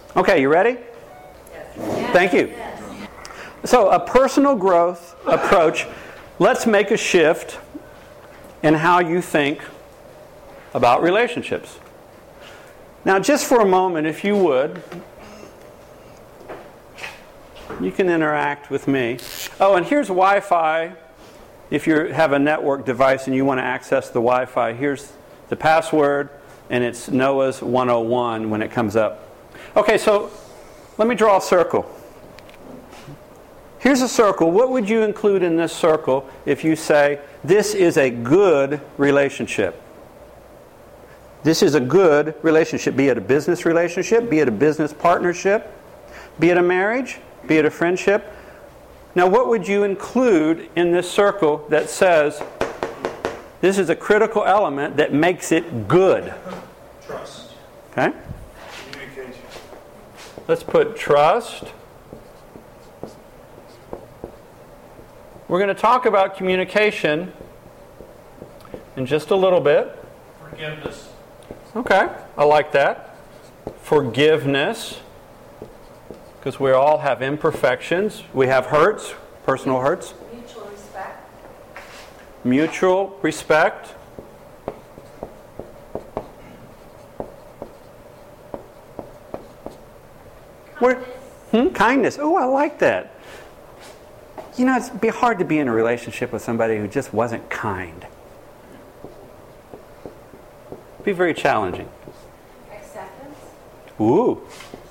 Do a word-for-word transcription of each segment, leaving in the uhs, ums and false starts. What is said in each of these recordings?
Okay, you ready? Yes. Thank you. Yes. So, a personal growth approach. Let's make a shift in how you think about relationships. Now, just for a moment, if you would, you can interact with me. Oh, and here's Wi-Fi. If you have a network device and you want to access the Wi-Fi, here's the password, and it's Noah's one oh one when it comes up. Okay, so let me draw a circle. Here's a circle. What would you include in this circle if you say, this is a good relationship? This is a good relationship, be it a business relationship, be it a business partnership, be it a marriage, be it a friendship. Now, what would you include in this circle that says, this is a critical element that makes it good? Trust. Okay? Communication. Let's put trust. We're going to talk about communication in just a little bit. Forgiveness. Okay, I like that. Forgiveness. Because we all have imperfections. We have hurts, personal hurts. Mutual respect. Mutual respect. We're, hmm? Kindness. Oh, I like that. You know, it'd be hard to be in a relationship with somebody who just wasn't kind. It'd be very challenging. Acceptance. Ooh.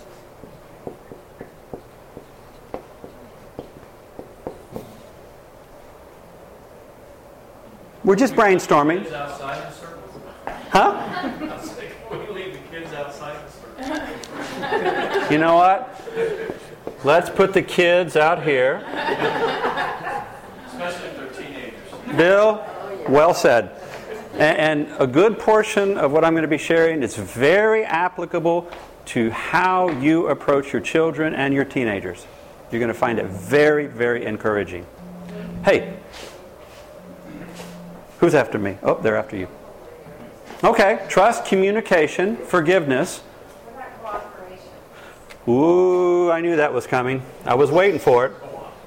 We're just brainstorming. Kids outside the circle. Huh? I was like, we leave the kids outside the circle. You know what? Let's put the kids out here. Especially if they're teenagers. Bill, well said. And, and a good portion of what I'm going to be sharing is very applicable to how you approach your children and your teenagers. You're going to find it very, very encouraging. Hey, who's after me? Oh, they're after you. Okay, trust, communication, forgiveness. What about cooperation? Ooh, I knew that was coming. I was waiting for it.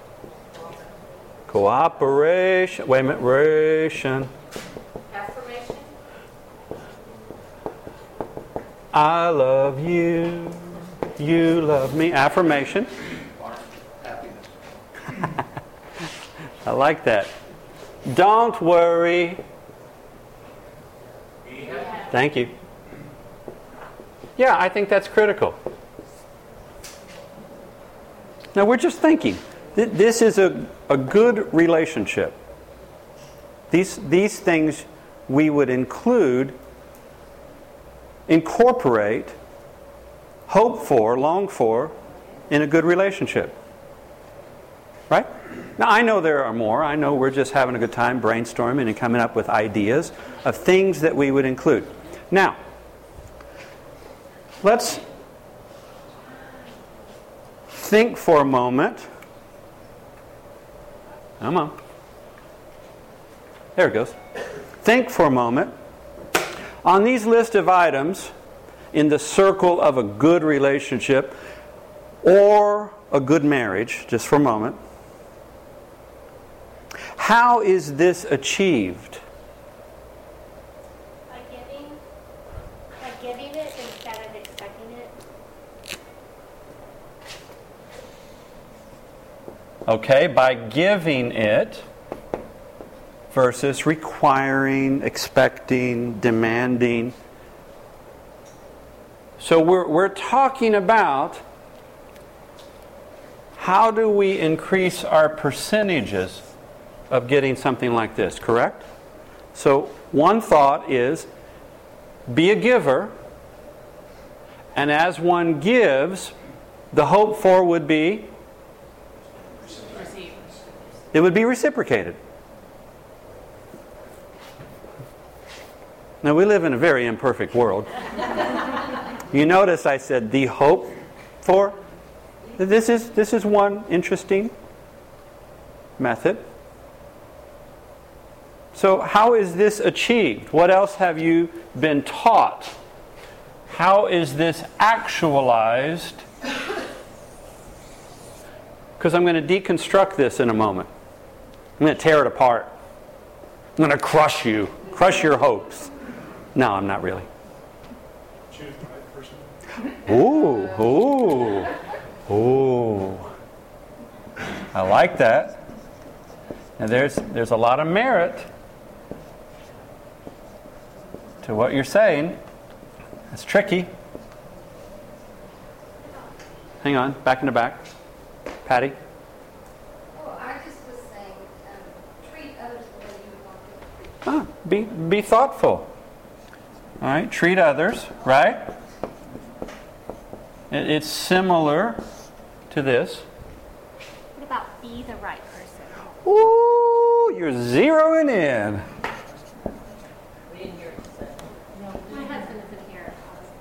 Cooperation. Wait a minute. Ration. Affirmation. I love you. You love me. Affirmation. Happiness. I like that. Don't worry. Be happy. Thank you. Yeah, I think that's critical. Now we're just thinking. Th- this is a, a good relationship. These, these things we would include, incorporate, hope for, long for in a good relationship. Right? Now I know there are more. I know we're just having a good time brainstorming and coming up with ideas of things that we would include. Now, let's think for a moment. Come on. There it goes. Think for a moment. On these list of items, in the circle of a good relationship or a good marriage, just for a moment, how is this achieved? By giving, by giving it instead of expecting it. Okay, by giving it versus requiring, expecting, demanding. So we're we're talking about how do we increase our percentages of getting something like this, correct? So one thought is be a giver, and as one gives, the hope for would be it would be reciprocated. Now we live in a very imperfect world. You notice I said the hope for. This is this is one interesting method. So how is this achieved? What else have you been taught How is this actualized? Because I'm going to deconstruct this in a moment. I'm going to tear it apart. I'm going to crush you, crush your hopes. No, I'm not really. Choose the right person. Ooh, ooh, ooh. I like that. And there's there's a lot of merit to what you're saying. It's tricky. Hang on, back in the back. Patty? Oh, I just was saying, um, treat others the way you would want them to treat. Ah, be be thoughtful. All right, treat others, right? It, it's similar to this. What about be the right person? Ooh, you're zeroing in. My husband isn't here.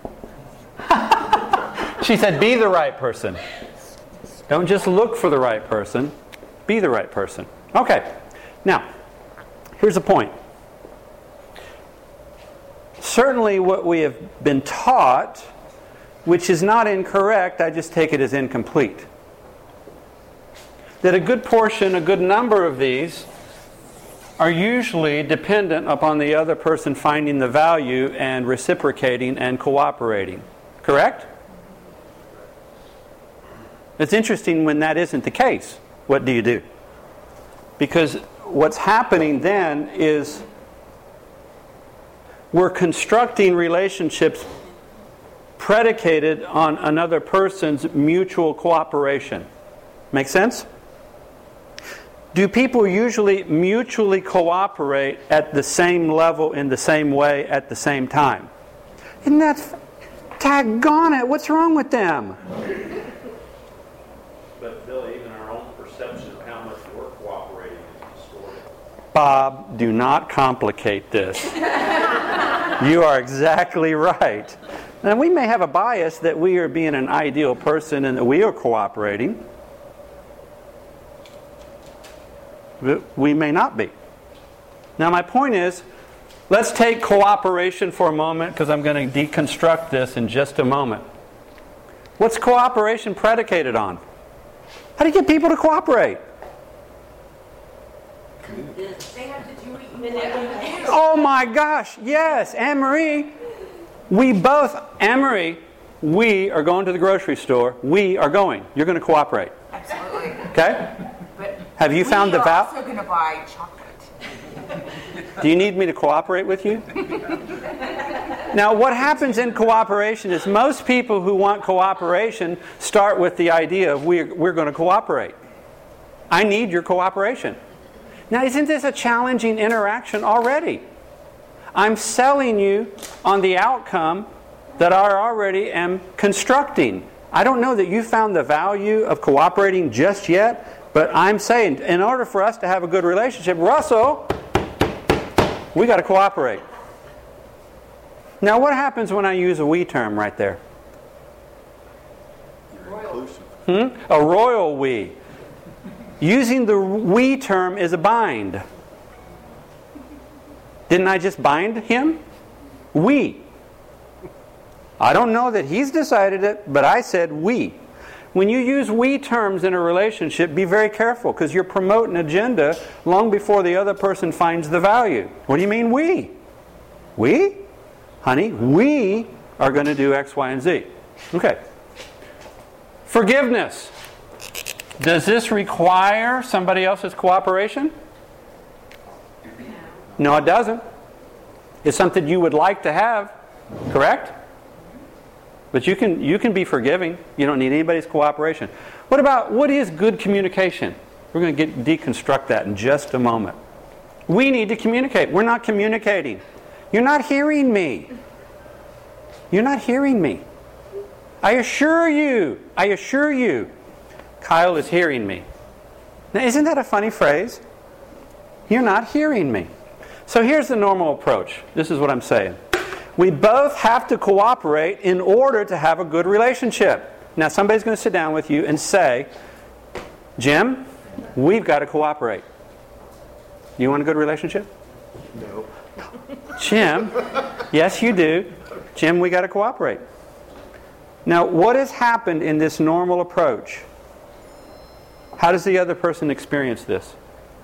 She said, be the right person. Don't just look for the right person. Be the right person. Okay. Now, here's the point. Certainly what we have been taught, which is not incorrect, I just take it as incomplete. That a good portion, a good number of these are usually dependent upon the other person finding the value and reciprocating and cooperating. Correct? It's interesting when that isn't the case. What do you do? Because what's happening then is we're constructing relationships predicated on another person's mutual cooperation. Make sense? Do people usually mutually cooperate at the same level in the same way at the same time? Isn't that f- daggone it? What's wrong with them? But Bill, even our own perception of how much we're cooperating is distorted. Bob, do not complicate this. You are exactly right. And we may have a bias that we are being an ideal person and that we are cooperating. But we may not be. Now my point is, let's take cooperation for a moment because I'm going to deconstruct this in just a moment. What's cooperation predicated on? How do you get people to cooperate? They have to do what you want. Oh my gosh, yes, Anne-Marie. We both, Anne-Marie, we are going to the grocery store. We are going. You're going to cooperate. Absolutely. Okay? But Have you found the we are val- also going to buy chocolate. Do you need me to cooperate with you? Now, what happens in cooperation is most people who want cooperation start with the idea of we're, we're going to cooperate. I need your cooperation. Now, isn't this a challenging interaction already? I'm selling you on the outcome that I already am constructing. I don't know that you found the value of cooperating just yet, but I'm saying in order for us to have a good relationship, Russell, we got to cooperate. Now, what happens when I use a we term right there? Hmm? A royal we. Using the we term is a bind. Didn't I just bind him? We. I don't know that he's decided it, but I said we. When you use we terms in a relationship, be very careful because you're promoting an agenda long before the other person finds the value. What do you mean we? We? Honey, we are going to do X, Y, and Z. Okay. Forgiveness. Does this require somebody else's cooperation? No, it doesn't. It's something you would like to have, correct? But you can you can be forgiving. You don't need anybody's cooperation. What about, what is good communication? We're going to get deconstruct that in just a moment. We need to communicate. We're not communicating. You're not hearing me. You're not hearing me. I assure you, I assure you, Kyle is hearing me. Now, isn't that a funny phrase? You're not hearing me. So here's the normal approach. This is what I'm saying. We both have to cooperate in order to have a good relationship. Now somebody's going to sit down with you and say, Jim, we've got to cooperate. You want a good relationship? No. Jim, yes you do. Jim, we got to cooperate. Now, what has happened in this normal approach? How does the other person experience this?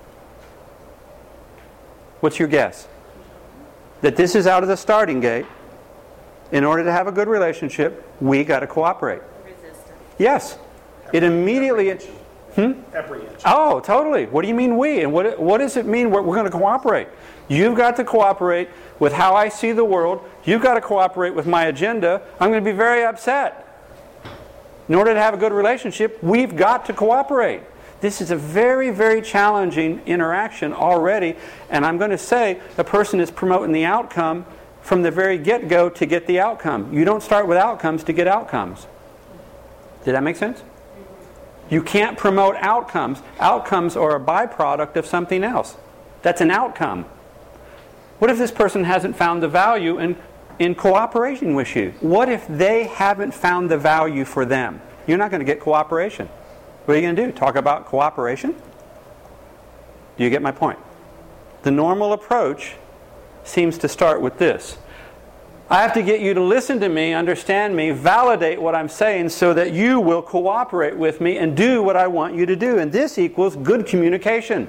What's your guess? That this is out of the starting gate. In order to have a good relationship, we got to cooperate. Resistance. Yes. It immediately... Hmm? Apprehension. Oh, totally. What do you mean we? And what, what does it mean we're, we're going to cooperate? You've got to cooperate with how I see the world. You've got to cooperate with my agenda. I'm going to be very upset. In order to have a good relationship, we've got to cooperate. This is a very, very challenging interaction already. And I'm going to say a person is promoting the outcome from the very get-go to get the outcome. You don't start with outcomes to get outcomes. Did that make sense? You can't promote outcomes. Outcomes are a byproduct of something else. That's an outcome. What if this person hasn't found the value in, in cooperating with you? What if they haven't found the value for them? You're not going to get cooperation. What are you going to do? Talk about cooperation? Do you get my point? The normal approach seems to start with this. I have to get you to listen to me, understand me, validate what I'm saying so that you will cooperate with me and do what I want you to do. And this equals good communication.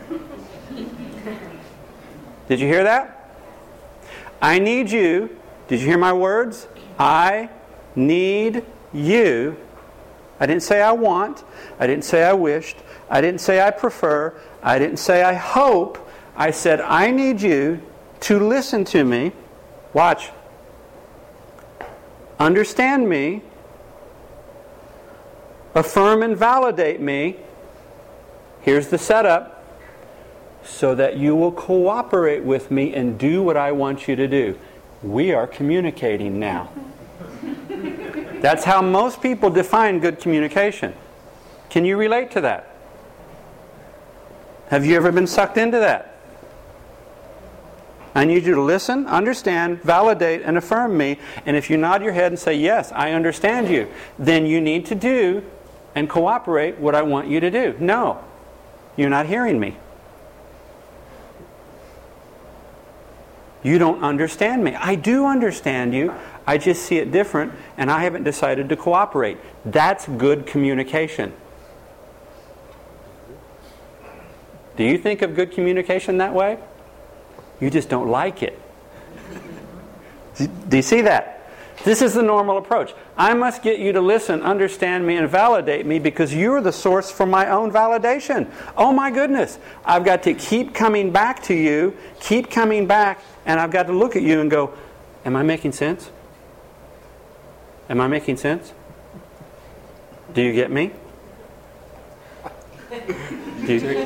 Did you hear that? I need you. Did you hear my words? I need you. I didn't say I want. I didn't say I wished. I didn't say I prefer. I didn't say I hope. I said I need you to listen to me. Watch. Understand me, affirm and validate me. Here's the setup. So that you will cooperate with me and do what I want you to do. We are communicating now. That's how most people define good communication. Can you relate to that? Have you ever been sucked into that? I need you to listen, understand, validate, and affirm me. And if you nod your head and say, yes, I understand you, then you need to do and cooperate what I want you to do. No, you're not hearing me. You don't understand me. I do understand you. I just see it different, and I haven't decided to cooperate. That's good communication. Do you think of good communication that way? You just don't like it. Do you see that? This is the normal approach. I must get you to listen, understand me, and validate me because you're the source for my own validation. Oh my goodness. I've got to keep coming back to you, keep coming back, and I've got to look at you and go, am I making sense? Am I making sense? Do you get me? Do you...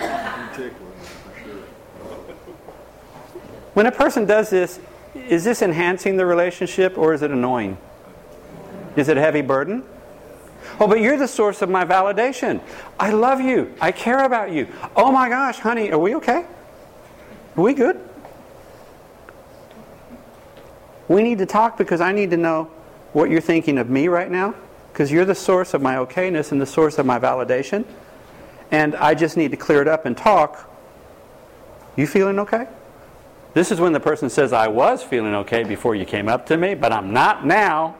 When a person does this, is this enhancing the relationship or is it annoying? Is it a heavy burden? Oh, but you're the source of my validation. I love you. I care about you. Oh my gosh, honey, are we okay? Are we good? We need to talk because I need to know what you're thinking of me right now, because you're the source of my okayness and the source of my validation. And I just need to clear it up and talk. You feeling okay? This is when the person says, I was feeling okay before you came up to me, but I'm not now.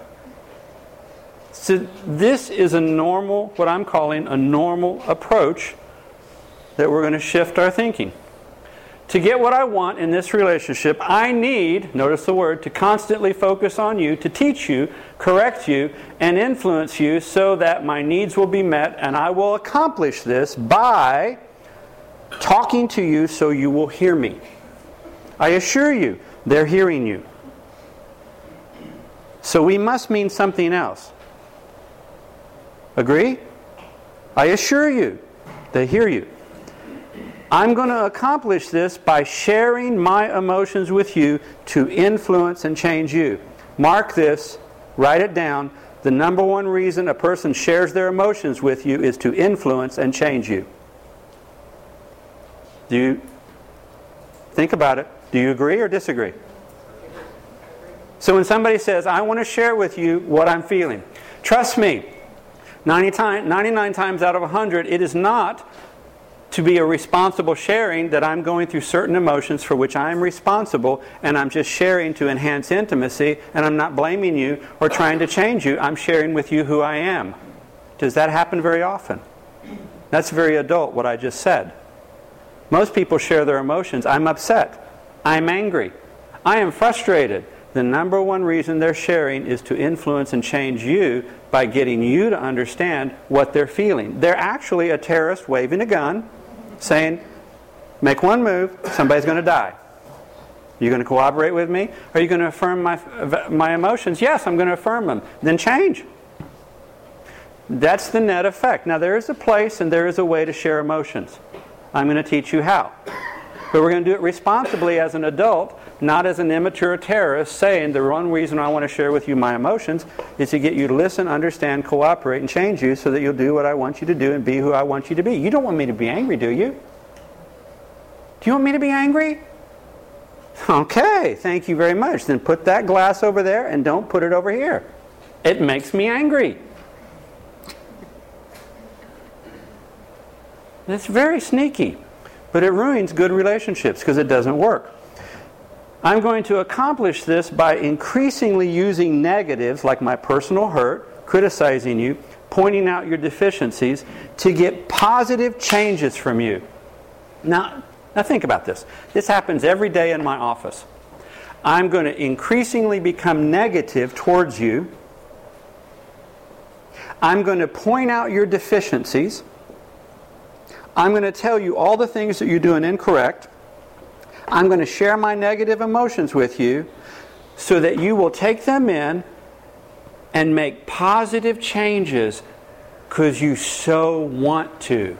So this is a normal, what I'm calling a normal approach that we're going to shift our thinking. To get what I want in this relationship, I need, notice the word, to constantly focus on you, to teach you, correct you, and influence you so that my needs will be met, and I will accomplish this by talking to you so you will hear me. I assure you, they're hearing you. So we must mean something else. Agree? I assure you, they hear you. I'm going to accomplish this by sharing my emotions with you to influence and change you. Mark this, write it down. The number one reason a person shares their emotions with you is to influence and change you. Do you think about it? Do you agree or disagree? So when somebody says, I want to share with you what I'm feeling, trust me, ninety time, ninety-nine times out of one hundred, it is not to be a responsible sharing, that I'm going through certain emotions for which I am responsible, and I'm just sharing to enhance intimacy, and I'm not blaming you or trying to change you. I'm sharing with you who I am. Does that happen very often? That's very adult, what I just said. Most people share their emotions. I'm upset. I'm angry. I am frustrated. The number one reason they're sharing is to influence and change you by getting you to understand what they're feeling. They're actually a terrorist waving a gun, saying, make one move, somebody's going to die. Are you going to cooperate with me? Are you going to affirm my, my emotions? Yes, I'm going to affirm them. Then change. That's the net effect. Now there is a place and there is a way to share emotions. I'm going to teach you how. But we're going to do it responsibly as an adult, not as an immature terrorist saying the one reason I want to share with you my emotions is to get you to listen, understand, cooperate, and change you so that you'll do what I want you to do and be who I want you to be. You don't want me to be angry, do you? Do you want me to be angry? Okay, thank you very much. Then put that glass over there and don't put it over here. It makes me angry. It's very sneaky, but it ruins good relationships because it doesn't work. I'm going to accomplish this by increasingly using negatives like my personal hurt, criticizing you, pointing out your deficiencies to get positive changes from you. Now, now think about this. This happens every day in my office. I'm going to increasingly become negative towards you. I'm going to point out your deficiencies. I'm going to tell you all the things that you're doing incorrect. I'm going to share my negative emotions with you so that you will take them in and make positive changes because you so want to.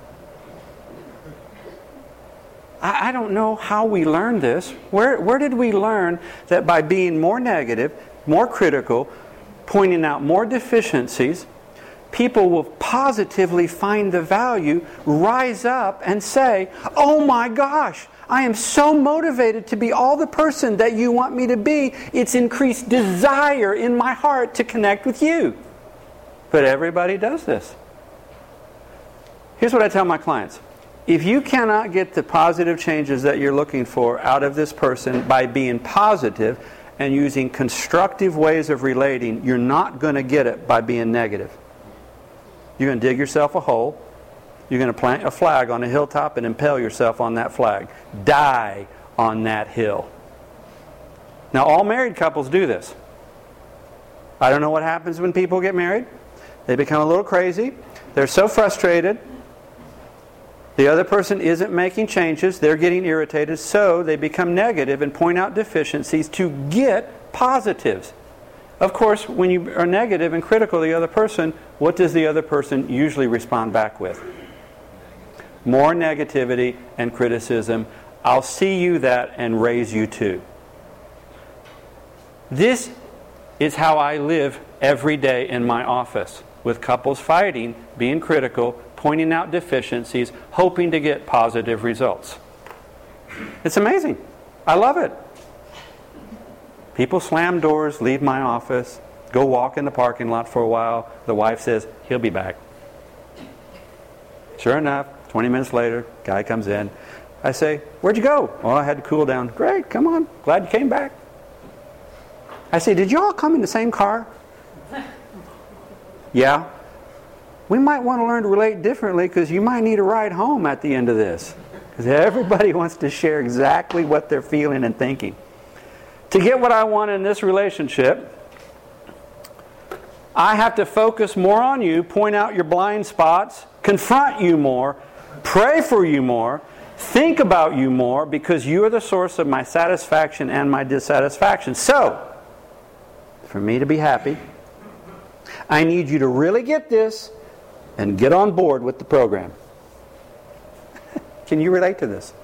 I, I don't know how we learned this. Where, where did we learn that by being more negative, more critical, pointing out more deficiencies, people will positively find the value, rise up and say, oh my gosh, I am so motivated to be all the person that you want me to be. It's increased desire in my heart to connect with you. But everybody does this. Here's what I tell my clients. If you cannot get the positive changes that you're looking for out of this person by being positive and using constructive ways of relating, you're not going to get it by being negative. You're going to dig yourself a hole. You're going to plant a flag on a hilltop and impale yourself on that flag. Die on that hill. Now, all married couples do this. I don't know what happens when people get married. They become a little crazy. They're so frustrated. The other person isn't making changes. They're getting irritated. So they become negative and point out deficiencies to get positives. Of course, when you are negative and critical of the other person, what does the other person usually respond back with? More negativity and criticism. I'll see you that and raise you too. This is how I live every day in my office, with couples fighting, being critical, pointing out deficiencies, hoping to get positive results. It's amazing. I love it. People slam doors, leave my office, go walk in the parking lot for a while. The wife says, he'll be back. Sure enough, twenty minutes later, guy comes in. I say, where'd you go? Oh, I had to cool down. Great, come on. Glad you came back. I say, did you all come in the same car? Yeah. We might want to learn to relate differently because you might need a ride home at the end of this. Because everybody wants to share exactly what they're feeling and thinking. To get what I want in this relationship, I have to focus more on you, point out your blind spots, confront you more, pray for you more, think about you more, because you are the source of my satisfaction and my dissatisfaction. So, for me to be happy, I need you to really get this and get on board with the program. Can you relate to this?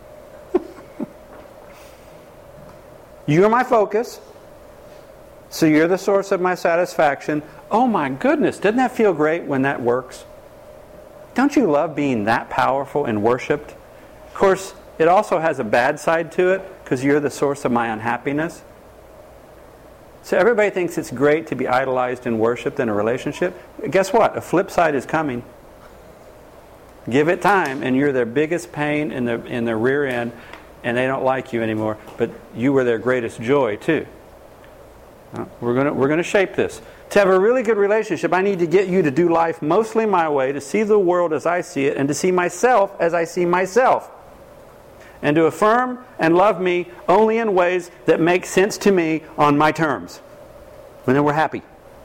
You're my focus, so you're the source of my satisfaction. Oh my goodness, doesn't that feel great when that works? Don't you love being that powerful and worshipped? Of course, it also has a bad side to it because you're the source of my unhappiness. So everybody thinks it's great to be idolized and worshipped in a relationship. Guess what? A flip side is coming. Give it time, and you're their biggest pain in the in the rear end, and they don't like you anymore. But you were their greatest joy too. Uh, We're gonna we're gonna shape this. To have a really good relationship, I need to get you to do life mostly my way, to see the world as I see it, and to see myself as I see myself. And to affirm and love me only in ways that make sense to me on my terms. And then we're happy.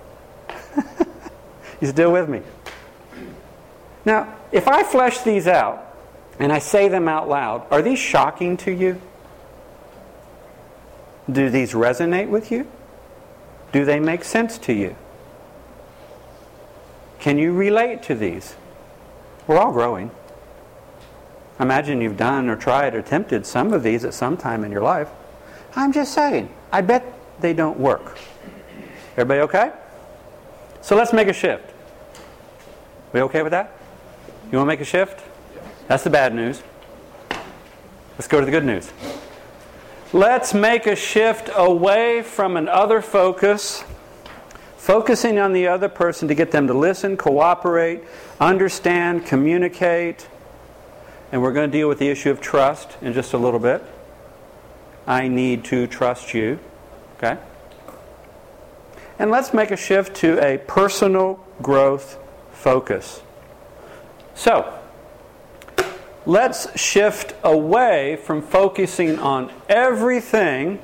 You still with me? Now, if I flesh these out and I say them out loud, are these shocking to you? Do these resonate with you? Do they make sense to you? Can you relate to these? We're all growing. Imagine you've done or tried or attempted some of these at some time in your life. I'm just saying, I bet they don't work. Everybody okay? So let's make a shift. We okay with that? You want to make a shift? That's the bad news. Let's go to the good news. Let's make a shift away from an other focus, focusing on the other person to get them to listen, cooperate, understand, communicate. And we're going to deal with the issue of trust in just a little bit. I need to trust you. Okay? And let's make a shift to a personal growth focus. So, let's shift away from focusing on everything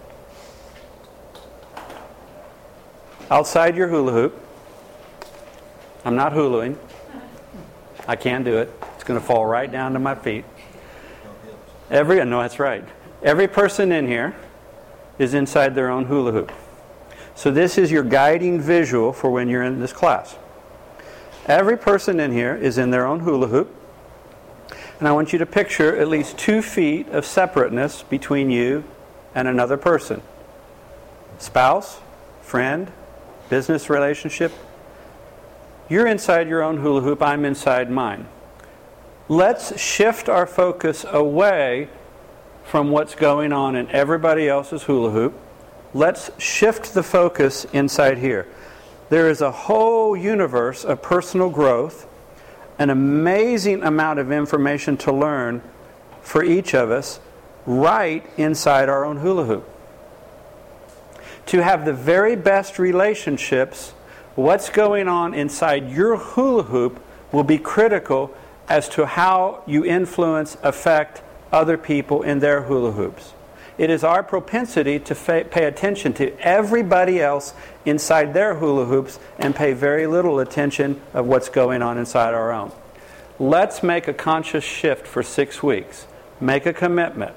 outside your hula hoop. I'm not huluing. I can't do it. It's going to fall right down to my feet. Every, no, that's right. Every person in here is inside their own hula hoop. So this is your guiding visual for when you're in this class. Every person in here is in their own hula hoop. And I want you to picture at least two feet of separateness between you and another person. Spouse, friend, business relationship. You're inside your own hula hoop, I'm inside mine. Let's shift our focus away from what's going on in everybody else's hula hoop. Let's shift the focus inside here. There is a whole universe of personal growth, an amazing amount of information to learn for each of us right inside our own hula hoop. To have the very best relationships, what's going on inside your hula hoop will be critical as to how you influence, affect other people in their hula hoops. It is our propensity to fa- pay attention to everybody else inside their hula hoops and pay very little attention of what's going on inside our own. Let's make a conscious shift for six weeks. Make a commitment.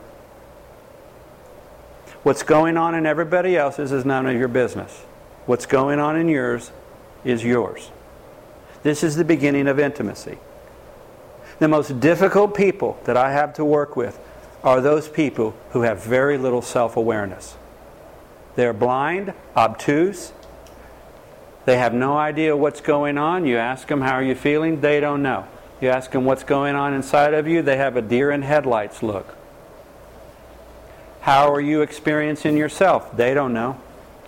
What's going on in everybody else's is none of your business. What's going on in yours is yours. This is the beginning of intimacy. The most difficult people that I have to work with are those people who have very little self-awareness. They're blind, obtuse. They have no idea what's going on. You ask them, how are you feeling? They don't know. You ask them what's going on inside of you, they have a deer in headlights look. How are you experiencing yourself? They don't know.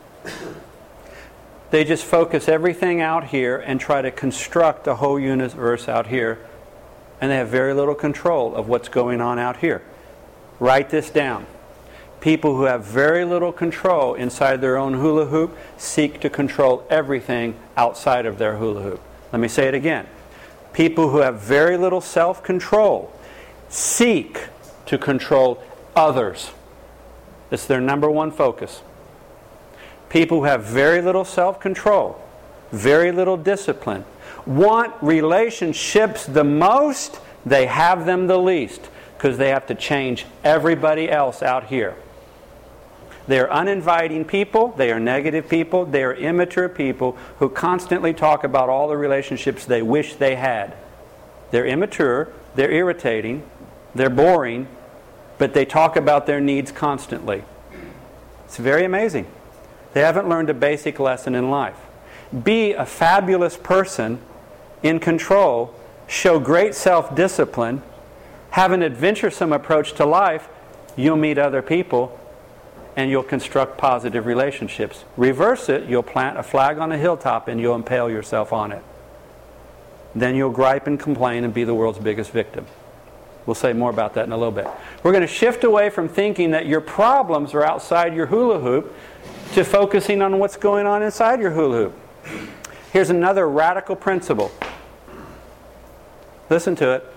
They just focus everything out here and try to construct a whole universe out here, and they have very little control of what's going on out here. Write this down. People who have very little control inside their own hula hoop seek to control everything outside of their hula hoop. Let me say it again. People who have very little self-control seek to control others. It's their number one focus. People who have very little self-control, very little discipline, want relationships the most, they have them the least, because they have to change everybody else out here. They are uninviting people, they are negative people, they are immature people who constantly talk about all the relationships they wish they had. They're immature, they're irritating, they're boring, but they talk about their needs constantly. It's very amazing. They haven't learned a basic lesson in life. Be a fabulous person, in control, show great self-discipline, have an adventuresome approach to life, you'll meet other people, and you'll construct positive relationships. Reverse it, you'll plant a flag on a hilltop and you'll impale yourself on it. then you'll gripe and complain and be the world's biggest victim. We'll say more about that in a little bit. We're going to shift away from thinking that your problems are outside your hula hoop to focusing on what's going on inside your hula hoop. Here's another radical principle. Listen to it.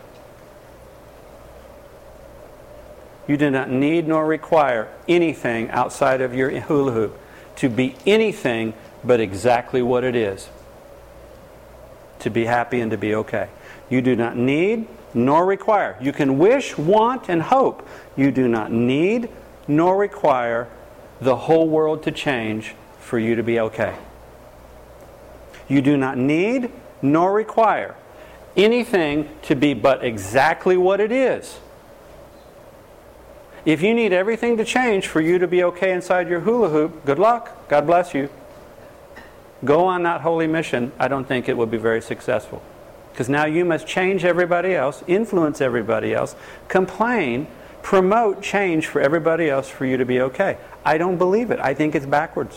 You do not need nor require anything outside of your hula hoop to be anything but exactly what it is. To be happy and to be okay. You do not need nor require. You can wish, want, and hope. You do not need nor require the whole world to change for you to be okay. You do not need nor require anything to be but exactly what it is. If you need everything to change for you to be okay inside your hula hoop, good luck. God bless you. Go on that holy mission. I don't think it will be very successful. Because now you must change everybody else, influence everybody else, complain, promote change for everybody else for you to be okay. I don't believe it. I think it's backwards.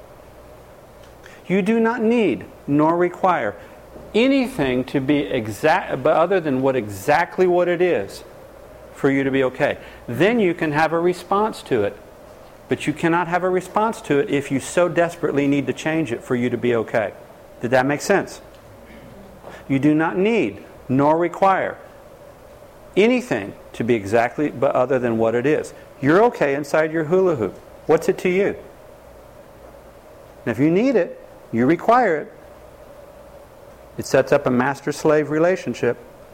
You do not need nor require anything to be exact, other than what exactly what it is for you to be okay. Then you can have a response to it. But you cannot have a response to it if you so desperately need to change it for you to be okay. Did that make sense? You do not need nor require anything to be exactly but other than what it is. You're okay inside your hula hoop. What's it to you? And if you need it, you require it. It sets up a master-slave relationship.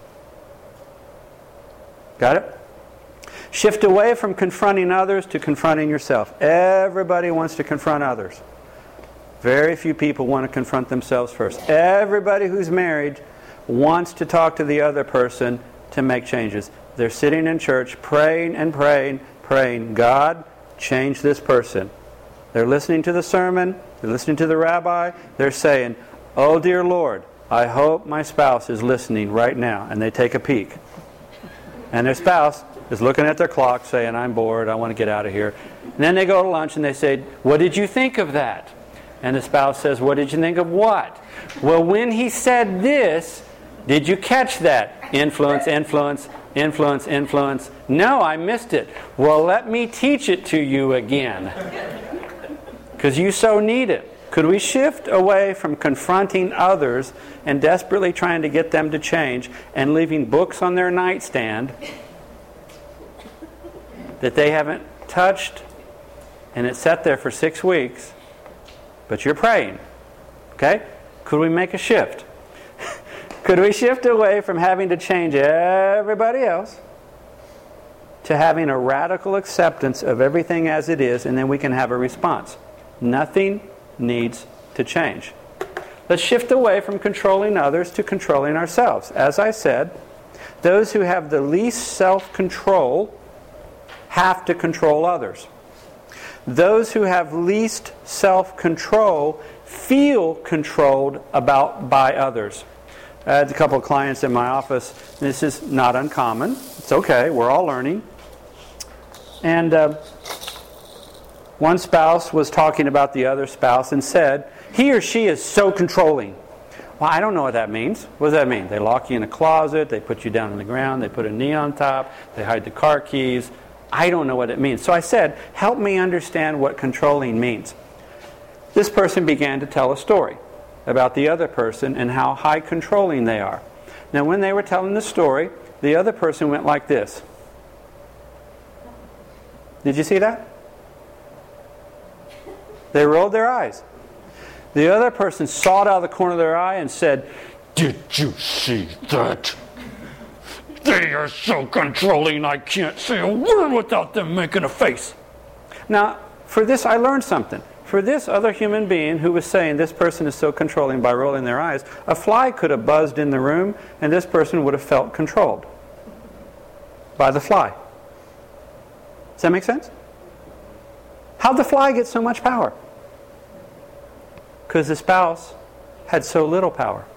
Got it? Shift away from confronting others to confronting yourself. Everybody wants to confront others. Very few people want to confront themselves first. Everybody who's married wants to talk to the other person to make changes. They're sitting in church praying and praying, praying, God, change this person. They're listening to the sermon, they're listening to the rabbi, they're saying, oh dear Lord, I hope my spouse is listening right now. And they take a peek. And their spouse is looking at their clock saying, I'm bored, I want to get out of here. And then they go to lunch and they say, what did you think of that? And the spouse says, what did you think of what? Well, when he said this, did you catch that? Influence, influence, influence, influence. No, I missed it. Well, let me teach it to you again. Because you so need it. Could we shift away from confronting others and desperately trying to get them to change and leaving books on their nightstand that they haven't touched and it's sat there for six weeks, but you're praying? Okay? Could we make a shift? Could we shift away from having to change everybody else to having a radical acceptance of everything as it is, and then we can have a response? Nothing needs to change. Let's shift away from controlling others to controlling ourselves. As I said, those who have the least self-control have to control others. Those who have least self-control feel controlled about by others. I had a couple of clients in my office. This is not uncommon. It's okay. We're all learning. And uh, one spouse was talking about the other spouse and said, he or she is so controlling. Well, I don't know what that means. What does that mean? They lock you in a closet, they put you down on the ground, they put a knee on top, they hide the car keys. I don't know what it means. So I said, help me understand what controlling means. This person began to tell a story about the other person and how high controlling they are. Now, when they were telling the story, the other person went like this. Did you see that? They rolled their eyes. The other person saw it out of the corner of their eye and said, did you see that? They are so controlling I can't say a word without them making a face. Now, for this I learned something. For this other human being who was saying this person is so controlling by rolling their eyes, a fly could have buzzed in the room and this person would have felt controlled by the fly. Does that make sense? How'd the fly get so much power? Because the spouse had so little power.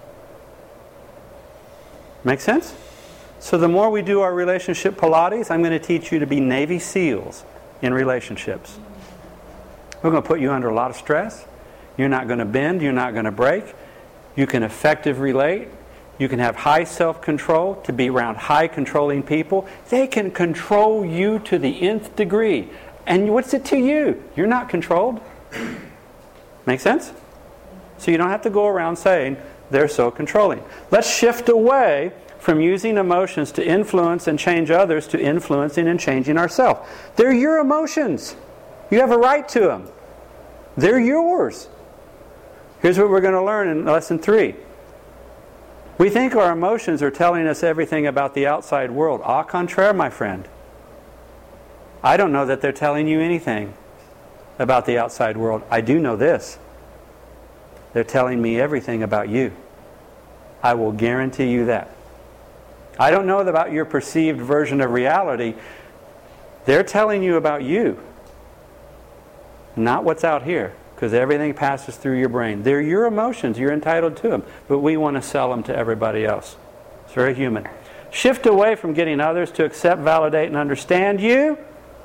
Make sense? So the more we do our relationship Pilates, I'm going to teach you to be Navy SEALs in relationships. We're going to put you under a lot of stress. You're not going to bend. You're not going to break. You can effectively relate. You can have high self-control to be around high controlling people. They can control you to the nth degree. And what's it to you? You're not controlled. Make sense? So you don't have to go around saying they're so controlling. Let's shift away from using emotions to influence and change others to influencing and changing ourselves. They're your emotions. You have a right to them. They're yours. Here's what we're going to learn in lesson three. We think our emotions are telling us everything about the outside world. Au contraire, my friend. I don't know that they're telling you anything about the outside world. I do know this. They're telling me everything about you. I will guarantee you that. I don't know about your perceived version of reality. They're telling you about you, not what's out here, because everything passes through your brain. They're your emotions. You're entitled to them, but we want to sell them to everybody else. It's very human. Shift away from getting others to accept, validate, and understand you.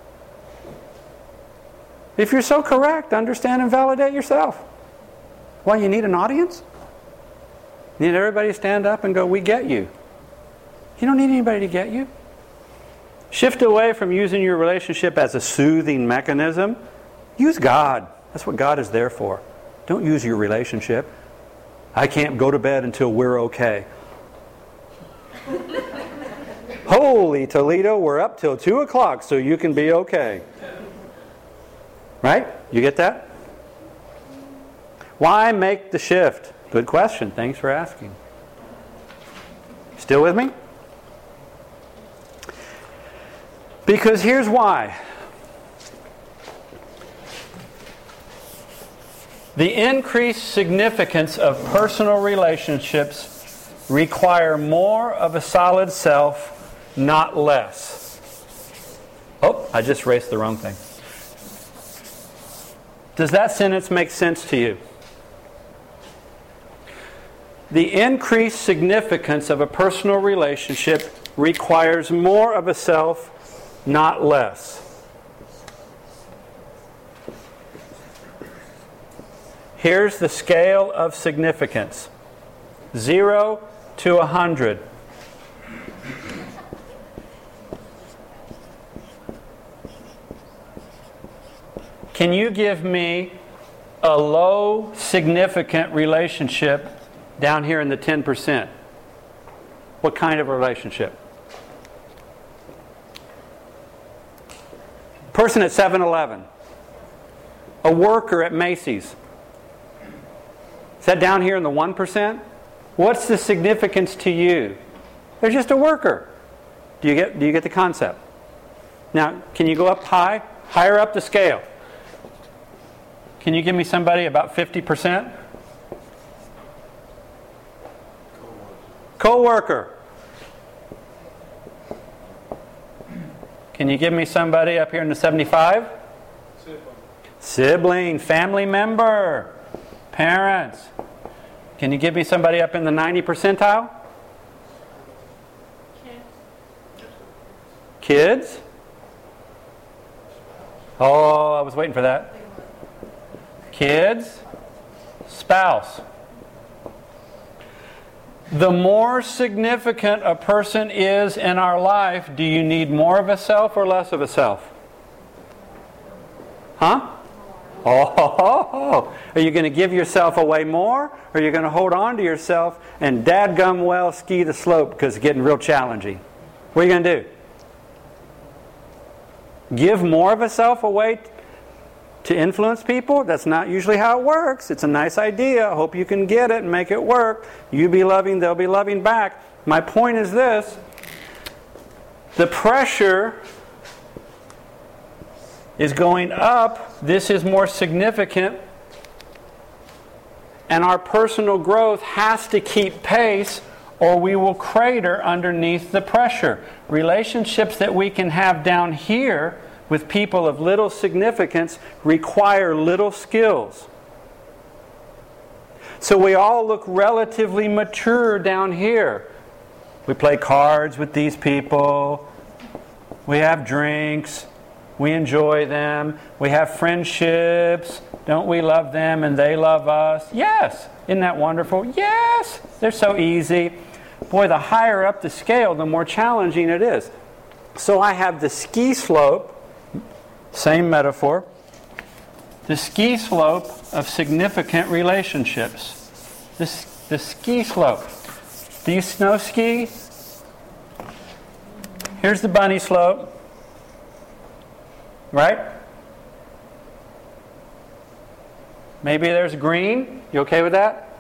If you're so correct, understand and validate yourself. Why, you need an audience? You need everybody to stand up and go, we get you. You don't need anybody to get you. Shift away from using your relationship as a soothing mechanism. Use God. That's what God is there for. Don't use your relationship. I can't go to bed until we're okay. Holy Toledo, we're up till two o'clock so you can be okay. Right? You get that? Why make the shift? Good question. Thanks for asking. Still with me? Because here's why. The increased significance of personal relationships require more of a solid self, not less. Oh, I just erased the wrong thing. Does that sentence make sense to you? The increased significance of a personal relationship requires more of a self, not less. Here's the scale of significance. Zero to a hundred. Can you give me a low significant relationship down here in the ten percent? What kind of relationship? Person at seven eleven. A worker at Macy's. Is that down here in the one percent? What's the significance to you? They're just a worker. Do you get, do you get the concept? Now, can you go up high? Higher up the scale. Can you give me somebody about fifty percent? Co-worker. Can you give me somebody up here in the seventy-five? Sibling. Sibling, family member, parents. Can you give me somebody up in the ninety percentile? Kids. Kids? Oh, I was waiting for that. Kids, spouse. The more significant a person is in our life, do you need more of a self or less of a self? Huh? Oh, are you going to give yourself away more? Or are you going to hold on to yourself and dadgum well ski the slope because it's getting real challenging? What are you going to do? Give more of a self away to influence people? That's not usually how it works. It's a nice idea. I hope you can get it and make it work. You be loving, they'll be loving back. My point is this. The pressure is going up. This is more significant. And our personal growth has to keep pace or we will crater underneath the pressure. Relationships that we can have down here with people of little significance require little skills. So we all look relatively mature down here. We play cards with these people. We have drinks. We enjoy them. We have friendships. Don't we love them and they love us? Yes. Isn't that wonderful? Yes. They're so easy. boy, the higher up the scale, the more challenging it is. So I have the ski slope, same metaphor, the ski slope of significant relationships. This, the ski slope. Do you snow ski? Here's the bunny slope. Right? Maybe there's green. You okay with that?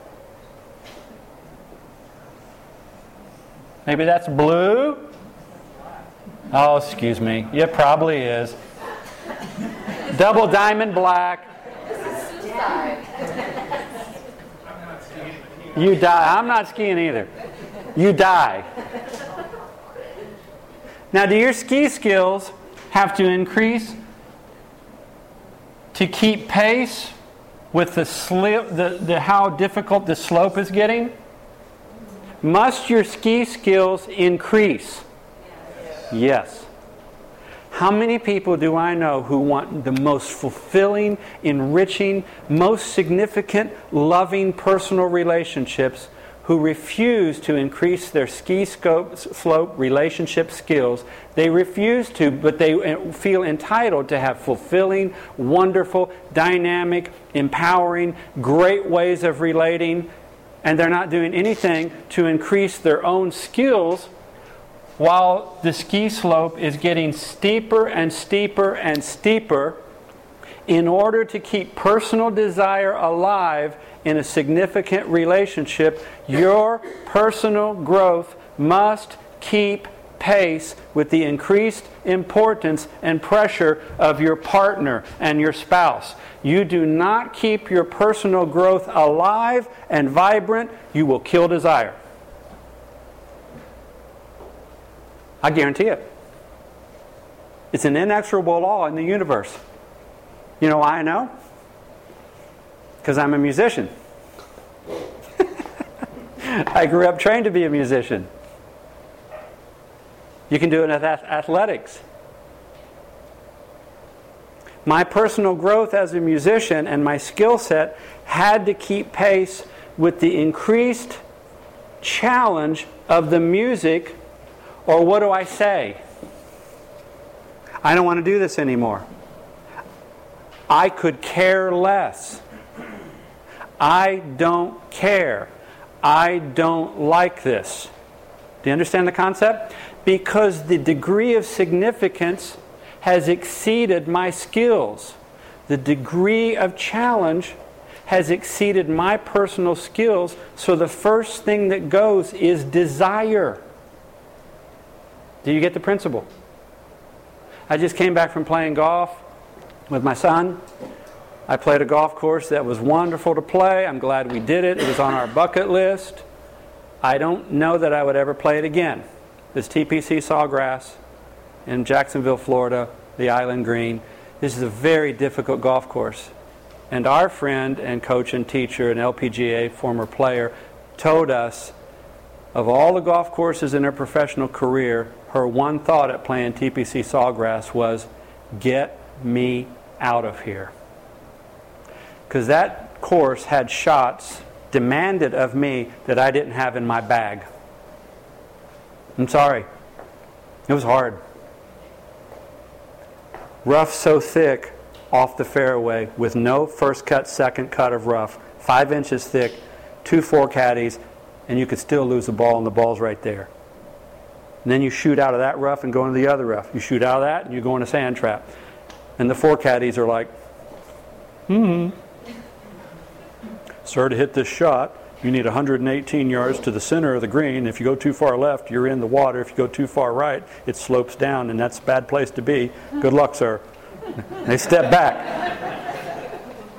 Maybe that's blue. Oh, excuse me. It probably is. Double diamond black. You die. I'm not skiing either. You die. Now, do your ski skills have to increase to keep pace with the, slip, the, the how difficult the slope is getting? Must your ski skills increase? Yes. How many people do I know who want the most fulfilling, enriching, most significant, loving personal relationships who refuse to increase their ski scope, slope relationship skills? They refuse to, but they feel entitled to have fulfilling, wonderful, dynamic, empowering, great ways of relating, and they're not doing anything to increase their own skills while the ski slope is getting steeper and steeper and steeper. In order to keep personal desire alive in a significant relationship, your personal growth must keep pace with the increased importance and pressure of your partner and your spouse. You do not keep your personal growth alive and vibrant, you will kill desire. I guarantee it. It's an inexorable law in the universe. You know why I know? Because I'm a musician. I grew up trained to be a musician. You can do it in athletics. My personal growth as a musician and my skill set had to keep pace with the increased challenge of the music. Or what do I say? I don't want to do this anymore. I could care less. I don't care. I don't like this. Do you understand the concept? Because the degree of significance has exceeded my skills. The degree of challenge has exceeded my personal skills. So the first thing that goes is desire. Do you get the principle? I just came back from playing golf with my son. I played a golf course that was wonderful to play. I'm glad we did it. It was on our bucket list. I don't know that I would ever play it again. This T P C Sawgrass in Jacksonville, Florida, the Island Green. This is a very difficult golf course. And our friend and coach and teacher, an L P G A former player, told us of all the golf courses in her professional career, her one thought at playing T P C Sawgrass was, get me out of here. Because that course had shots demanded of me that I didn't have in my bag. I'm sorry. It was hard. Rough so thick off the fairway with no first cut, second cut of rough. Five inches thick, two four caddies, and you could still lose the ball, and the ball's right there. And then you shoot out of that rough and go into the other rough. You shoot out of that and you go in a sand trap. And the four caddies are like, hmm. Sir, to hit this shot, you need one hundred eighteen yards to the center of the green. If you go too far left, you're in the water. If you go too far right, it slopes down, and that's a bad place to be. Good luck, sir. They step back.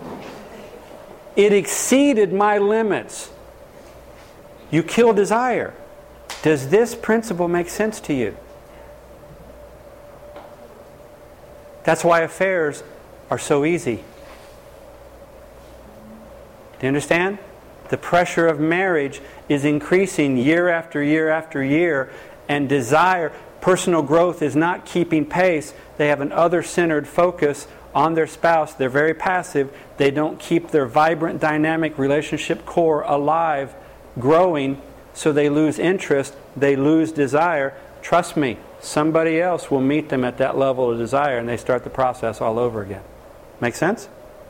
It exceeded my limits. You kill desire. Does this principle make sense to you? That's why affairs are so easy. Do you understand? The pressure of marriage is increasing year after year after year, and desire, personal growth is not keeping pace. They have an other-centered focus on their spouse. They're very passive. They don't keep their vibrant, dynamic relationship core alive, growing, so they lose interest, they lose desire. Trust me, somebody else will meet them at that level of desire and they start the process all over again. Make sense?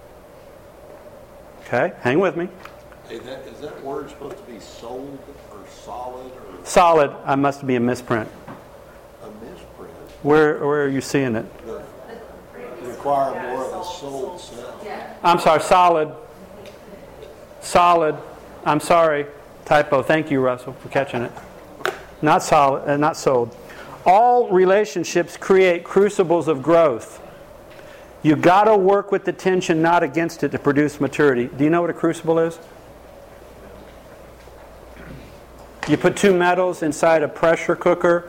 Okay, hang with me. Hey, that, is that word supposed to be sold or solid or Solid, I must be a misprint. a misprint? Where, where are you seeing it? The, require more of a sold sense. I'm sorry, solid. Solid. I'm sorry. Typo. Thank you, Russell, for catching it. Not solid, uh, not sold. All relationships create crucibles of growth. You got to work with the tension, not against it, to produce maturity. Do you know what a crucible is? You put two metals inside a pressure cooker,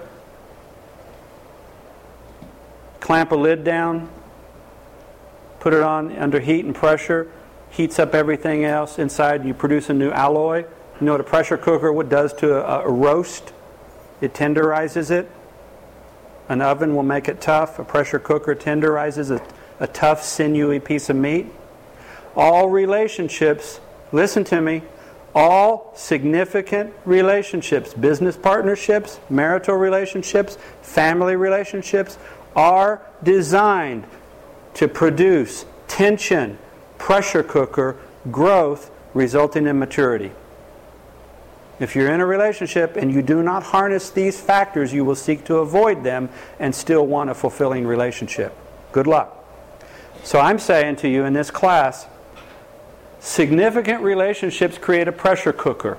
clamp a lid down, put it on under heat and pressure, heats up everything else inside, you produce a new alloy. You know what a pressure cooker what does to a, a roast? It tenderizes it. An oven will make it tough. A pressure cooker tenderizes a, a tough, sinewy piece of meat. All relationships, listen to me, all significant relationships, business partnerships, marital relationships, family relationships, are designed to produce tension, pressure cooker, growth, resulting in maturity. If you're in a relationship and you do not harness these factors, you will seek to avoid them and still want a fulfilling relationship. Good luck. So I'm saying to you in this class, significant relationships create a pressure cooker.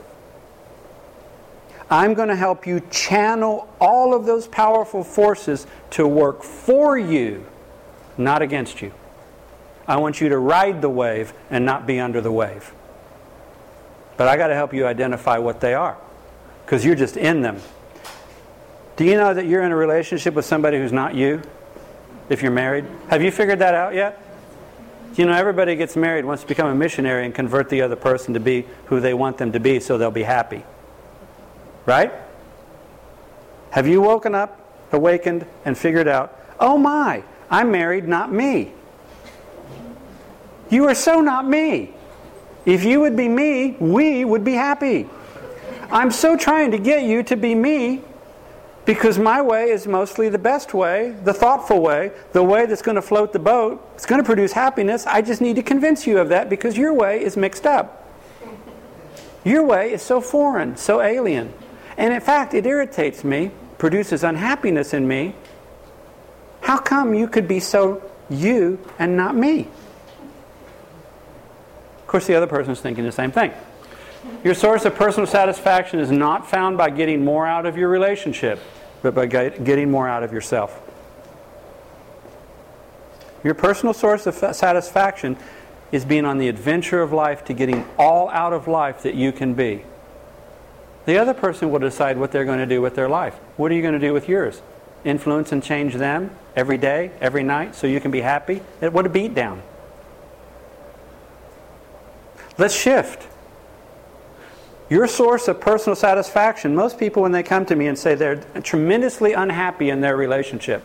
I'm going to help you channel all of those powerful forces to work for you, not against you. I want you to ride the wave and not be under the wave. But I got to help you identify what they are, because you're just in them. Do you know that you're in a relationship with somebody who's not you, if you're married? Have you figured that out yet? You know, everybody gets married wants to become a missionary and convert the other person to be who they want them to be so they'll be happy. Right? Have you woken up, awakened, and figured out, oh my, I'm married, not me. You are so not me. If you would be me, we would be happy. I'm so trying to get you to be me because my way is mostly the best way, the thoughtful way, the way that's going to float the boat. It's going to produce happiness. I just need to convince you of that because your way is mixed up. Your way is so foreign, so alien. And in fact, it irritates me, produces unhappiness in me. How come you could be so you and not me? Of course, the other person is thinking the same thing. Your source of personal satisfaction is not found by getting more out of your relationship, but by getting more out of yourself. Your personal source of satisfaction is being on the adventure of life to getting all out of life that you can be. The other person will decide what they're going to do with their life. What are you going to do with yours? Influence and change them every day, every night, so you can be happy? What a beatdown. Let's shift. Your source of personal satisfaction, most people when they come to me and say they're tremendously unhappy in their relationship,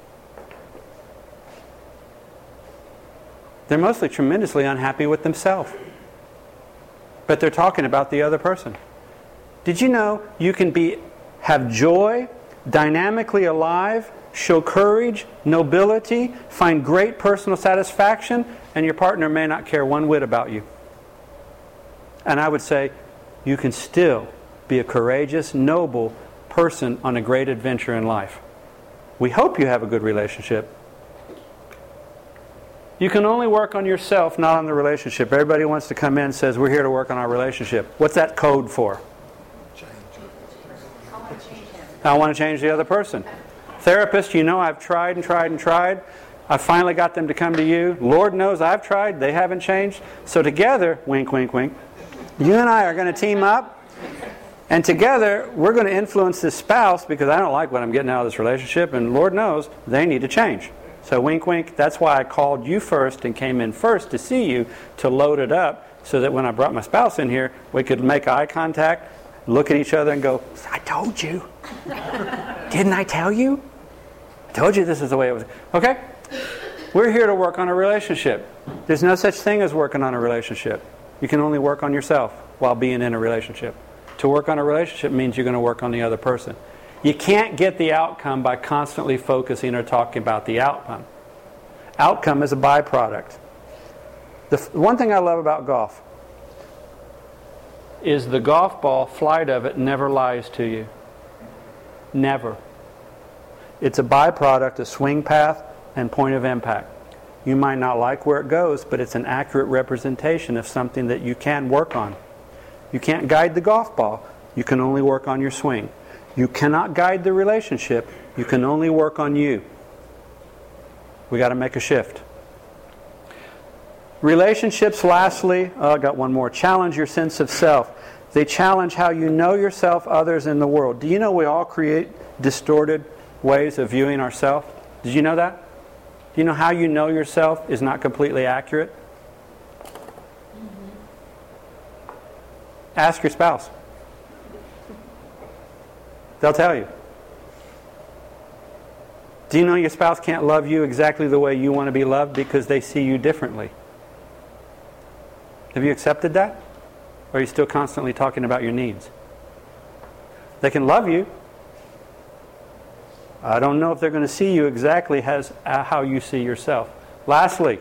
they're mostly tremendously unhappy with themselves. But they're talking about the other person. Did you know you can be have joy, dynamically alive, show courage, nobility, find great personal satisfaction, and your partner may not care one whit about you? And I would say, you can still be a courageous, noble person on a great adventure in life. We hope you have a good relationship. You can only work on yourself, not on the relationship. Everybody wants to come in and says, we're here to work on our relationship. What's that code for? I want to change the other person. Therapist, you know I've tried and tried and tried. I finally got them to come to you. Lord knows I've tried. They haven't changed. So together, wink, wink, wink, you and I are going to team up, and together we're going to influence this spouse because I don't like what I'm getting out of this relationship, and Lord knows they need to change. So wink, wink, that's why I called you first and came in first to see you, to load it up, so that when I brought my spouse in here, we could make eye contact, look at each other and go, I told you. Didn't I tell you? I told you this is the way it was. Okay? We're here to work on a relationship. There's no such thing as working on a relationship. You can only work on yourself while being in a relationship. to work on a relationship means you're going to work on the other person. You can't get the outcome by constantly focusing or talking about the outcome. Outcome is a byproduct. The f- one thing I love about golf is the golf ball, flight of it, never lies to you. Never. It's a byproduct of swing path and point of impact. You might not like where it goes, but it's an accurate representation of something that you can work on. You can't guide the golf ball. You can only work on your swing. You cannot guide the relationship. You can only work on you. We got to make a shift. Relationships, lastly, oh, I got one more. Challenge your sense of self. They challenge how you know yourself, others, in the world. Do you know we all create distorted ways of viewing ourselves? Did you know that? Do you know how you know yourself is not completely accurate? Mm-hmm. Ask your spouse. They'll tell you. Do you know your spouse can't love you exactly the way you want to be loved because they see you differently? Have you accepted that? Or are you still constantly talking about your needs? They can love you. I don't know if they're going to see you exactly as uh, how you see yourself. Lastly,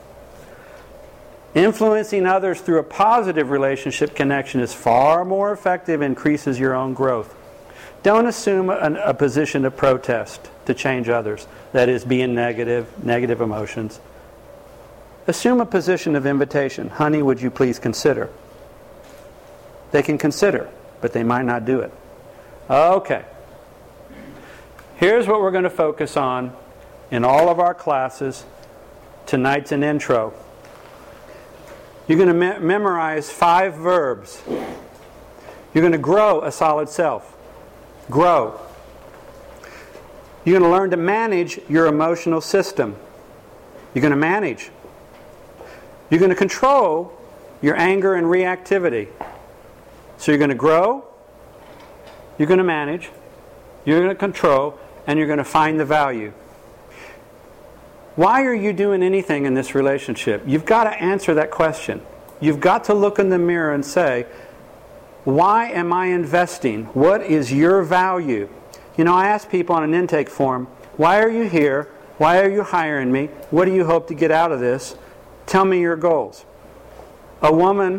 influencing others through a positive relationship connection is far more effective and increases your own growth. Don't assume an, a position of protest to change others. That is, being negative, negative emotions. Assume a position of invitation. Honey, would you please consider? They can consider, but they might not do it. Okay. Here's what we're going to focus on in all of our classes. Tonight's an intro. You're going to me- memorize five verbs. You're going to grow a solid self. Grow. You're going to learn to manage your emotional system. You're going to manage. You're going to control your anger and reactivity. So you're going to grow, you're going to manage, you're going to control, and you're going to find the value. Why are you doing anything in this relationship? You've got to answer that question. You've got to look in the mirror and say, why am I investing? What is your value? You know, I ask people on an intake form, why are you here? Why are you hiring me? What do you hope to get out of this? Tell me your goals. A woman,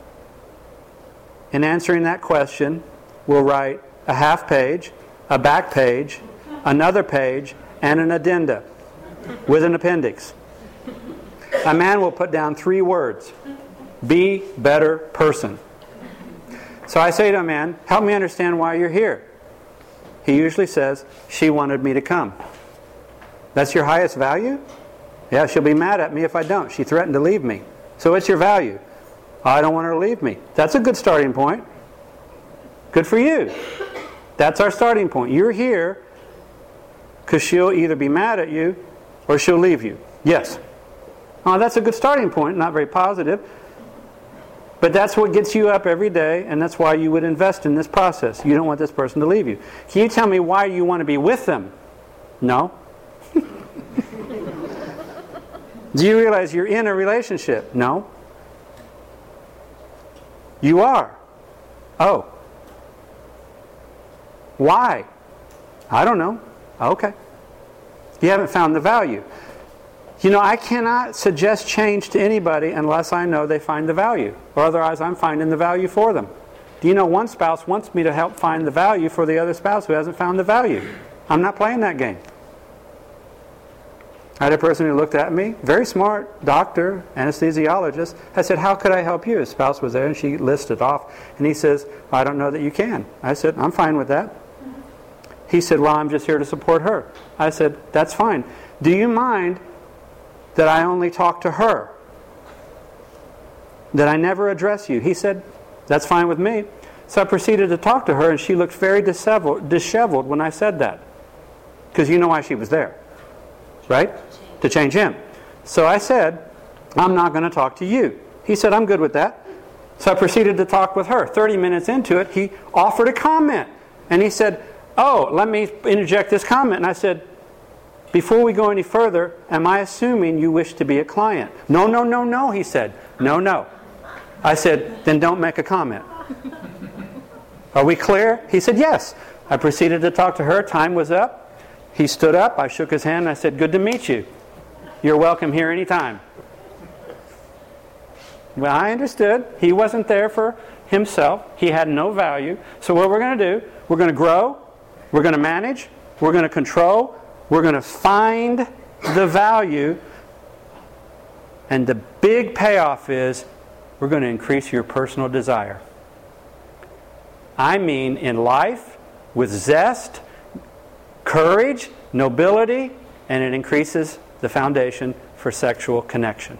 in answering that question, will write a half page, a back page, another page, and an addenda with an appendix. A man will put down three words. Be better person. So I say to a man, help me understand why you're here. He usually says, she wanted me to come. That's your highest value? Yeah, she'll be mad at me if I don't. She threatened to leave me. So what's your value? I don't want her to leave me. That's a good starting point. Good for you. That's our starting point. You're here because she'll either be mad at you or she'll leave you. Yes. Oh, that's a good starting point. Not very positive. But that's what gets you up every day, and that's why you would invest in this process. You don't want this person to leave you. Can you tell me why you want to be with them? No. Do you realize you're in a relationship? No. You are. Oh. Why? I don't know. Okay. You haven't found the value. You know, I cannot suggest change to anybody unless I know they find the value. Or otherwise I'm finding the value for them. Do you know one spouse wants me to help find the value for the other spouse who hasn't found the value? I'm not playing that game. I had a person who looked at me, very smart, doctor, anesthesiologist. I said, how could I help you? His spouse was there and she listed off. And he says, I don't know that you can. I said, I'm fine with that. He said, well, I'm just here to support her. I said, that's fine. Do you mind that I only talk to her? That I never address you? He said, that's fine with me. So I proceeded to talk to her and she looked very disheveled, disheveled when I said that. Because you know why she was there. Right? To change him. So I said, I'm not going to talk to you. He said, I'm good with that. So I proceeded to talk with her. thirty minutes into it, he offered a comment. And he said, oh, let me interject this comment. And I said, before we go any further, am I assuming you wish to be a client? No, no, no, no, he said. No, no. I said, then don't make a comment. Are we clear? He said, yes. I proceeded to talk to her. Time was up. He stood up. I shook his hand and I said, good to meet you. You're welcome here anytime. Well, I understood. He wasn't there for himself. He had no value. So what we're going to do, we're going to grow, we're going to manage, we're going to control, we're going to find the value, and the big payoff is we're going to increase your personal desire. I mean in life, with zest, courage, nobility, and it increases the foundation for sexual connection.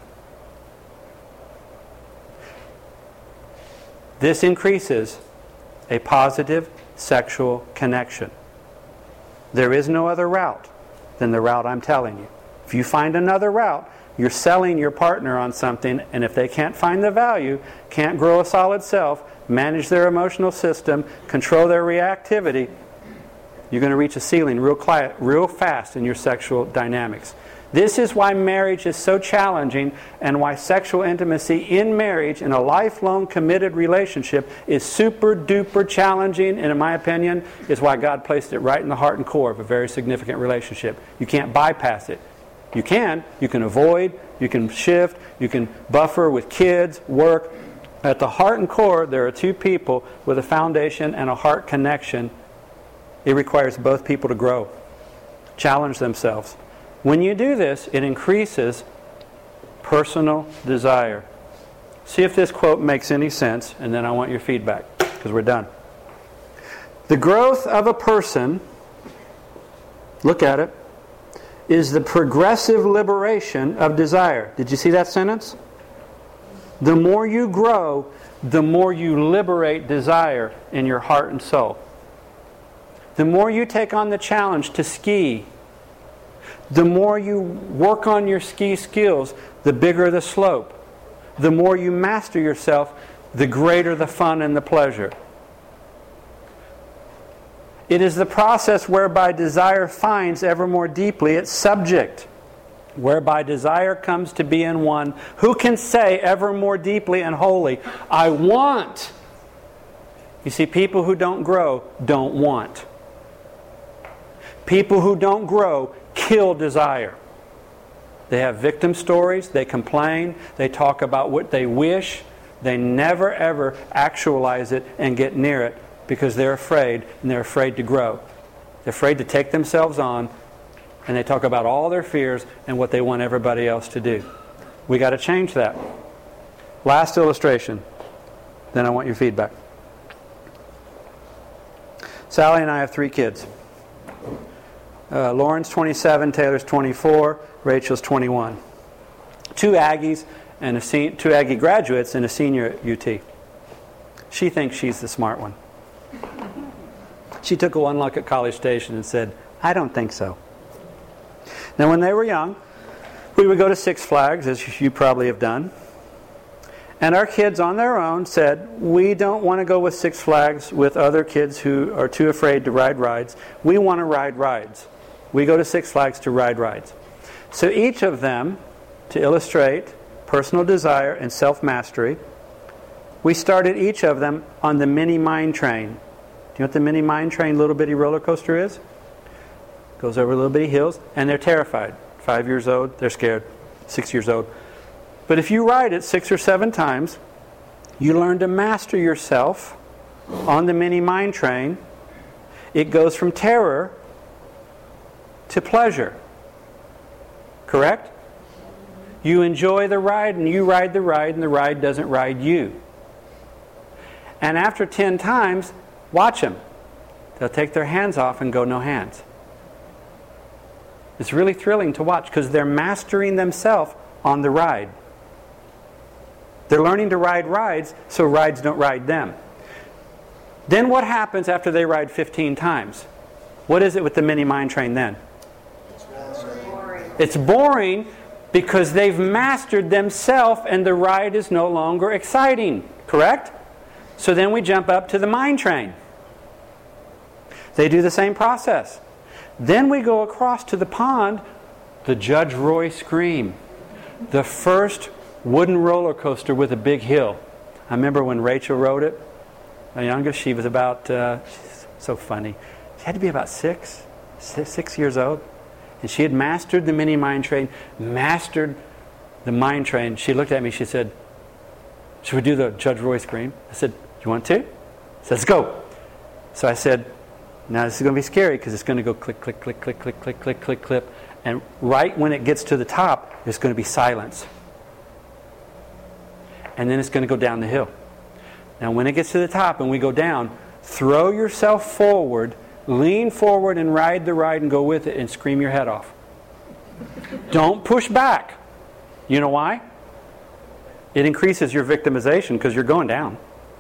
This increases a positive sexual connection. There is no other route than the route I'm telling you. If you find another route, you're selling your partner on something, and if they can't find the value, can't grow a solid self, manage their emotional system, control their reactivity, you're going to reach a ceiling real quiet, real fast in your sexual dynamics. This is why marriage is so challenging, and why sexual intimacy in marriage, in a lifelong committed relationship, is super duper challenging, and in my opinion, is why God placed it right in the heart and core of a very significant relationship. You can't bypass it. You can. You can avoid, you can shift, you can buffer with kids, work. At the heart and core, there are two people with a foundation and a heart connection. It requires both people to grow, challenge themselves. When you do this, it increases personal desire. See if this quote makes any sense, and then I want your feedback, because we're done. The growth of a person, look at it, is the progressive liberation of desire. Did you see that sentence? The more you grow, the more you liberate desire in your heart and soul. The more you take on the challenge to ski, the more you work on your ski skills, the bigger the slope. The more you master yourself, the greater the fun and the pleasure. It is the process whereby desire finds ever more deeply its subject, whereby desire comes to be in one who can say ever more deeply and wholly, I want. You see, people who don't grow don't want. People who don't grow kill desire. They have victim stories, they complain, they talk about what they wish. They never ever actualize it and get near it because they're afraid, and they're afraid to grow. They're afraid to take themselves on, and they talk about all their fears and what they want everybody else to do. We got to change that. Last illustration, then I want your feedback. Sally and I have three kids. Uh, Lauren's twenty-seven, Taylor's twenty-four, Rachel's twenty-one. Two Aggies and a se- two Aggie graduates and a senior at U T. She thinks she's the smart one. She took a one look at College Station and said, I don't think so. Now when they were young, we would go to Six Flags, as you probably have done. And our kids on their own said, we don't want to go with Six Flags with other kids who are too afraid to ride rides. We want to ride rides. We go to Six Flags to ride rides. So each of them, to illustrate personal desire and self-mastery, we started each of them on the mini mine train. Do you know what the mini mine train little bitty roller coaster is? Goes over little bitty hills, and they're terrified. Five years old, they're scared. Six years old. But if you ride it six or seven times, you learn to master yourself on the mini mine train. It goes from terror to pleasure. Correct? You enjoy the ride, and you ride the ride, and the ride doesn't ride you. And after ten times, watch them. They'll take their hands off and go no hands. It's really thrilling to watch because they're mastering themselves on the ride. They're learning to ride rides so rides don't ride them. Then what happens after they ride fifteen times? What is it with the mini mine train then? It's boring because they've mastered themselves and the ride is no longer exciting. Correct? So then we jump up to the mine train. They do the same process. Then we go across to the pond, the Judge Roy Scream. The first wooden roller coaster with a big hill. I remember when Rachel rode it. my youngest, she was about, uh, she's so funny. She had to be about six, six, six years old. And she had mastered the mini mind train, mastered the mind train. She looked at me, she said, should we do the Judge Roy scream? I said, you want to? She said, let's go. So I said, now this is going to be scary because it's going to go click, click, click, click, click, click, click, click, click. And right when it gets to the top, there's going to be silence. And then it's going to go down the hill. Now when it gets to the top and we go down, throw yourself forward, lean forward and ride the ride and go with it and scream your head off. Don't push back. You know why? It increases your victimization because you're going down.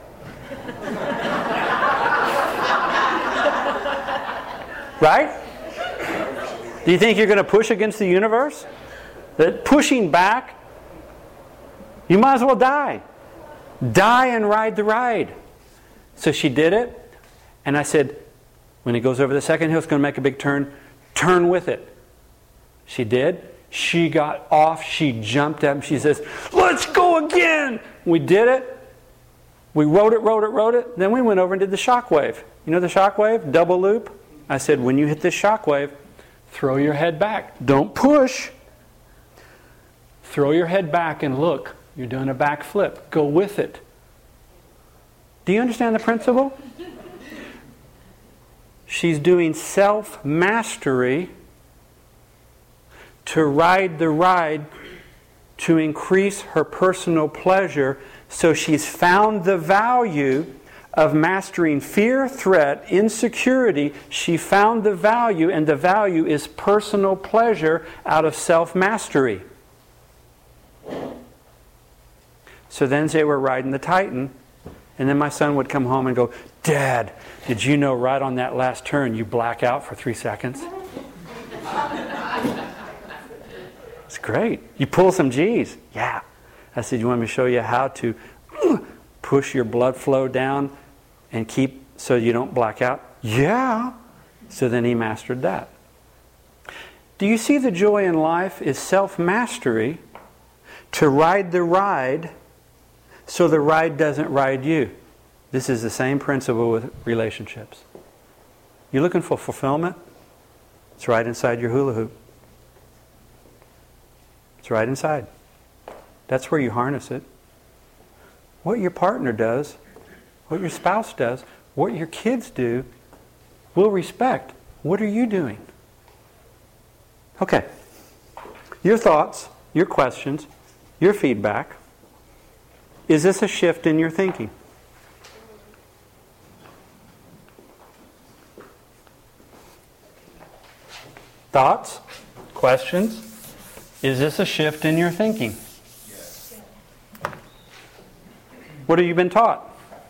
Right? Do you think you're going to push against the universe? That pushing back, you might as well die. Die and ride the ride. So she did it. And I said, when it goes over the second hill, it's going to make a big turn. Turn with it. She did. She got off. She jumped up. She says, let's go again. We did it. We rode it, rode it, rode it. Then we went over and did the shock wave. You know the shock wave? Double loop. I said, when you hit this shock wave, throw your head back. Don't push. Throw your head back and look. You're doing a back flip. Go with it. Do you understand the principle? She's doing self-mastery to ride the ride to increase her personal pleasure. So she's found the value of mastering fear, threat, insecurity. She found the value, and the value is personal pleasure out of self-mastery. So then they were riding the Titan, and then my son would come home and go, Dad, did you know right on that last turn you black out for three seconds? It's great. You pull some G's. Yeah. I said, you want me to show you how to push your blood flow down and keep so you don't black out? Yeah. So then he mastered that. Do you see the joy in life is self-mastery to ride the ride so the ride doesn't ride you? This is the same principle with relationships. You're looking for fulfillment? It's right inside your hula hoop. It's right inside. That's where you harness it. What your partner does, what your spouse does, what your kids do, we'll respect. What are you doing? Okay. Your thoughts, your questions, your feedback. Is this a shift in your thinking? Thoughts? Questions? Is this a shift in your thinking? Yes. What have you been taught?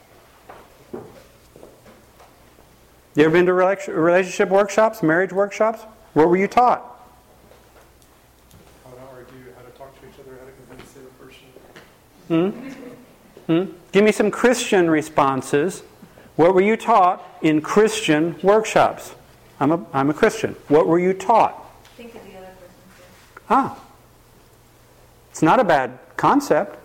You ever been to relationship workshops, marriage workshops? What were you taught? How to argue, how to talk to each other, how to convince the other person. Hmm? Hmm? Give me some Christian responses. What were you taught in Christian workshops? I'm a, I'm a Christian. What were you taught? Think of the other person too. Ah. It's not a bad concept.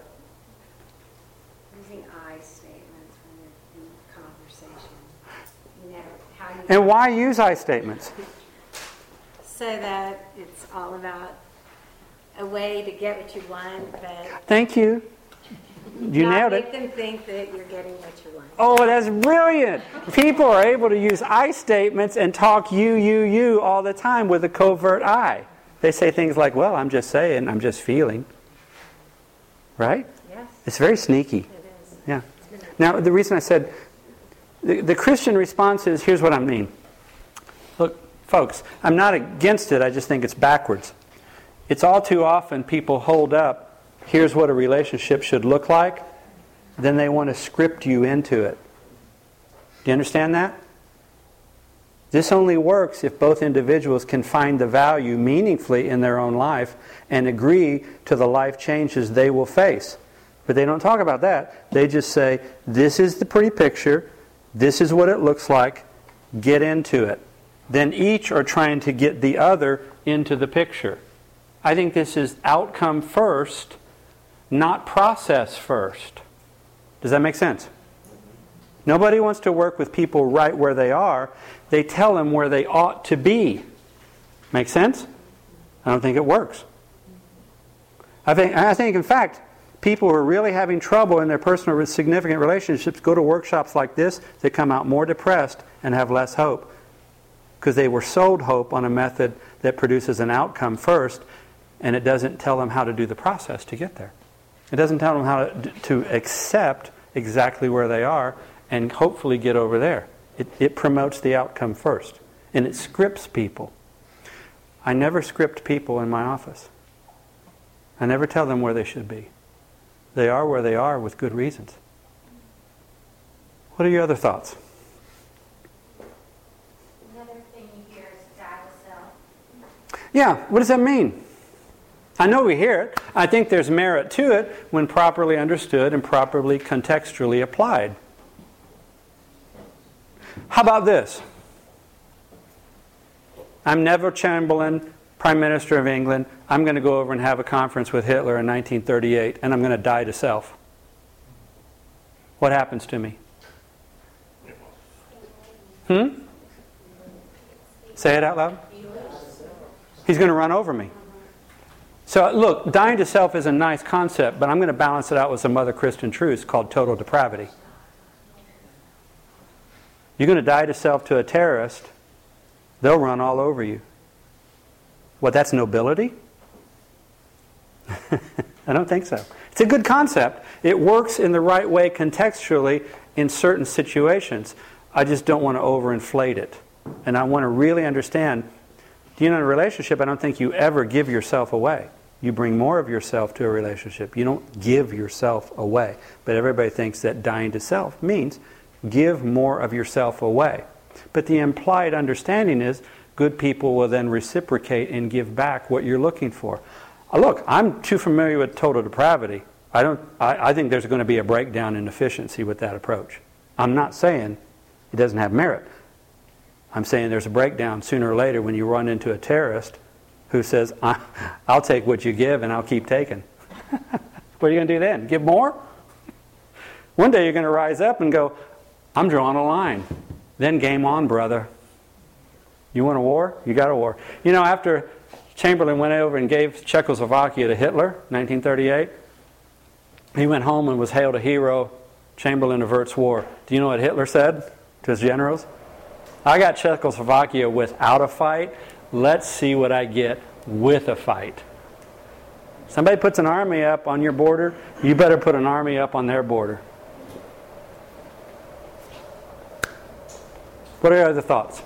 Using I statements when you're in conversation. You know, how you And why use I statements? so that it's all about a way to get what you want, but Thank you. You not nailed make it. them think that you're getting what you want. Oh, that's brilliant. People are able to use I statements and talk you, you, you all the time with a covert I. They say things like, well, I'm just saying, I'm just feeling. Right? Yes, It's very sneaky. it is. Yeah. Now, the reason I said the, the Christian response is, here's what I mean. Look, folks, I'm not against it. I just think it's backwards. It's all too often people hold up, here's what a relationship should look like. Then they want to script you into it. Do you understand that? This only works if both individuals can find the value meaningfully in their own life and agree to the life changes they will face. But they don't talk about that. They just say, this is the pretty picture. This is what it looks like. Get into it. Then each are trying to get the other into the picture. I think this is outcome first, not process first. Does that make sense? Nobody wants to work with people right where they are. They tell them where they ought to be. Make sense? I don't think it works. I think, I think, in fact, people who are really having trouble in their personal significant relationships go to workshops like this. They come out more depressed and have less hope because they were sold hope on a method that produces an outcome first, and it doesn't tell them how to do the process to get there. It doesn't tell them how to, to accept exactly where they are and hopefully get over there. It, it promotes the outcome first. And it scripts people. I never script people in my office. I never tell them where they should be. They are where they are with good reasons. What are your other thoughts? Another thing you hear is die to self. Yeah, what does that mean? I know we hear it. I think there's merit to it when properly understood and properly contextually applied. How about this? I'm Neville Chamberlain, Prime Minister of England. I'm going to go over and have a conference with Hitler in nineteen thirty-eight, and I'm going to die to self. What happens to me? Hmm? Say it out loud. He's going to run over me. So look, dying to self is a nice concept, but I'm going to balance it out with some other Christian truths called total depravity. You're going to die to self to a terrorist, they'll run all over you. What, that's nobility? I don't think so. It's a good concept. It works in the right way contextually in certain situations. I just don't want to overinflate it. And I want to really understand, you know, in a relationship, I don't think you ever give yourself away. You bring more of yourself to a relationship. You don't give yourself away. But everybody thinks that dying to self means give more of yourself away. But the implied understanding is good people will then reciprocate and give back what you're looking for. Uh, look, I'm too familiar with total depravity. I don't. I, I think there's going to be a breakdown in efficiency with that approach. I'm not saying it doesn't have merit. I'm saying there's a breakdown sooner or later when you run into a terrorist who says, I'll take what you give and I'll keep taking. What are you going to do then? Give more? One day you're going to rise up and go, I'm drawing a line. Then game on, brother. You want a war? You got a war. You know, after Chamberlain went over and gave Czechoslovakia to Hitler, nineteen thirty-eight, he went home and was hailed a hero. Chamberlain averts war. Do you know what Hitler said to his generals? I got Czechoslovakia without a fight. Let's see what I get with a fight. Somebody puts an army up on your border, you better put an army up on their border. What are your other thoughts?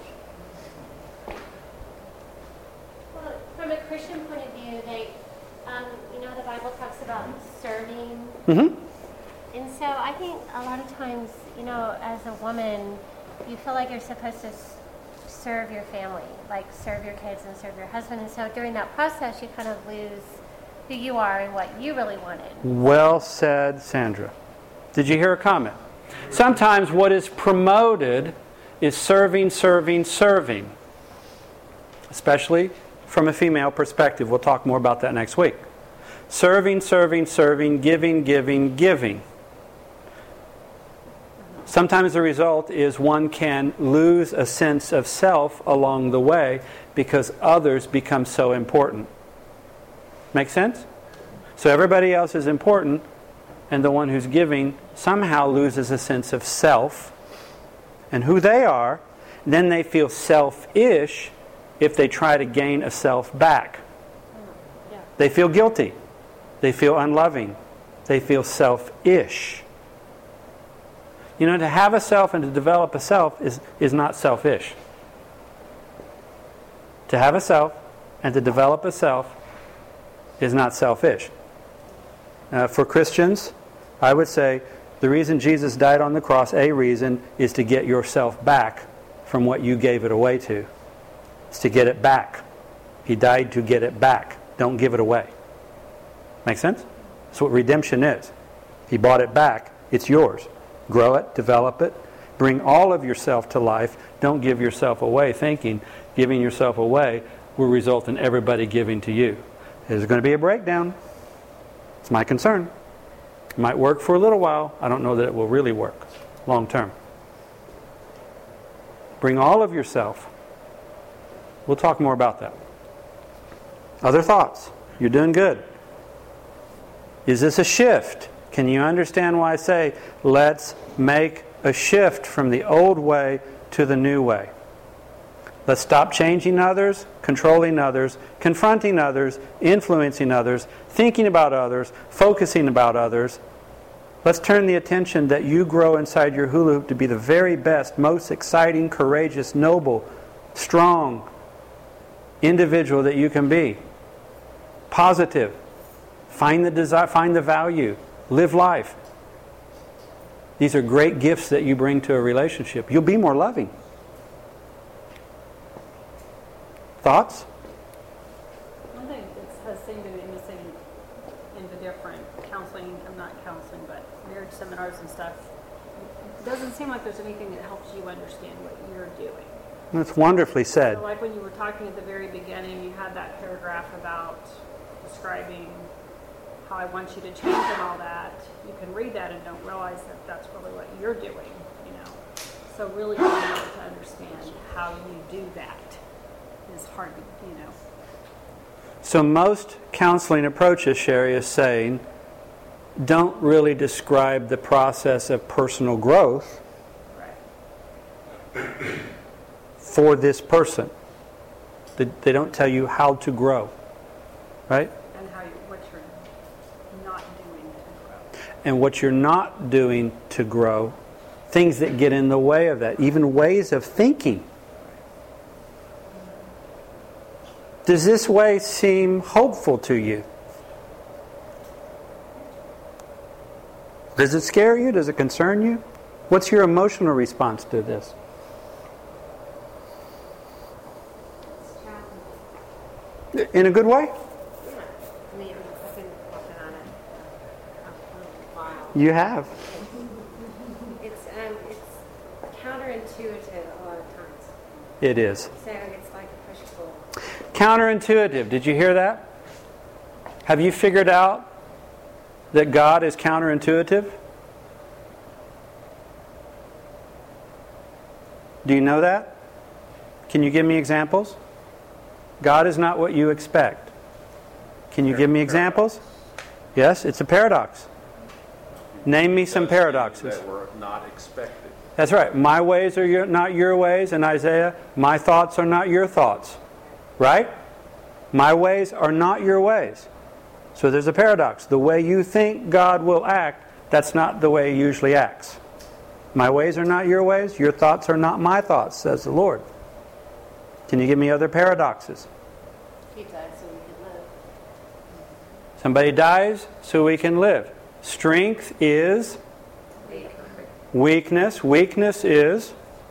Well, from a Christian point of view, they, um, you know, the Bible talks about serving. Mm-hmm. And so I think a lot of times, you know, as a woman, you feel like you're supposed to s- serve your family, like serve your kids and serve your husband. And so during that process, you kind of lose who you are and what you really wanted. Well said, Sandra. Did you hear a comment? Sometimes what is promoted is serving, serving, serving. Especially from a female perspective. We'll talk more about that next week. Serving, serving, serving, giving, giving, giving. Sometimes the result is one can lose a sense of self along the way because others become so important. Make sense? So everybody else is important, and the one who's giving somehow loses a sense of self and who they are. Then they feel selfish if they try to gain a self back. They feel guilty. They feel unloving. They feel selfish. You know, to have a self and to develop a self is, is not selfish. To have a self and to develop a self is not selfish. Uh, for Christians, I would say the reason Jesus died on the cross, a reason, is to get yourself back from what you gave it away to. It's to get it back. He died to get it back. Don't give it away. Make sense? That's what redemption is. He bought it back. It's yours. Grow it, develop it, bring all of yourself to life. Don't give yourself away thinking giving yourself away will result in everybody giving to you. There's going to be a breakdown. It's my concern. It might work for a little while. I don't know that it will really work long term. Bring all of yourself. We'll talk more about that. Other thoughts? You're doing good. Is this a shift? Can you understand why I say, let's make a shift from the old way to the new way? Let's stop changing others, controlling others, confronting others, influencing others, thinking about others, focusing about others. Let's turn the attention that you grow inside your hula hoop to be the very best, most exciting, courageous, noble, strong individual that you can be. Positive. Find the desire, find the value. Live life. These are great gifts that you bring to a relationship. You'll be more loving. Thoughts? One thing that has seemed to be missing in the different counseling, I'm not counseling, but marriage seminars and stuff, it doesn't seem like there's anything that helps you understand what you're doing. That's wonderfully said. So like when you were talking at the very beginning, you had that paragraph about describing how I want you to change and all that. You can read that and don't realize that that's really what you're doing, you know. So really being able to understand how you do that is hard to, you know. So most counseling approaches, Sherry, is saying, don't really describe the process of personal growth Right. for this person. They, they don't tell you how to grow. Right? And how you, what you're not doing to grow. And what you're not doing to grow, things that get in the way of that, even ways of thinking. Does this way seem hopeful to you? Does it scare you? Does it concern you? What's your emotional response to this? In a good way? I mean, I've been working on it uh, for a while. You have. It's um, it's counterintuitive a lot of times. It is. So it's like a push-pull. Counterintuitive. Did you hear that? Have you figured out that God is counterintuitive? Do you know that? Can you give me examples? God is not what you expect. Can you give me examples? Yes, it's a paradox. Name me some paradoxes. That were not expected. That's right. My ways are your, not your ways, and Isaiah, my thoughts are not your thoughts. Right? My ways are not your ways. So there's a paradox. The way you think God will act, that's not the way He usually acts. My ways are not your ways. Your thoughts are not my thoughts, says the Lord. Can you give me other paradoxes? He died so we could live. Somebody dies so we can live. Strength is weakness. Weakness is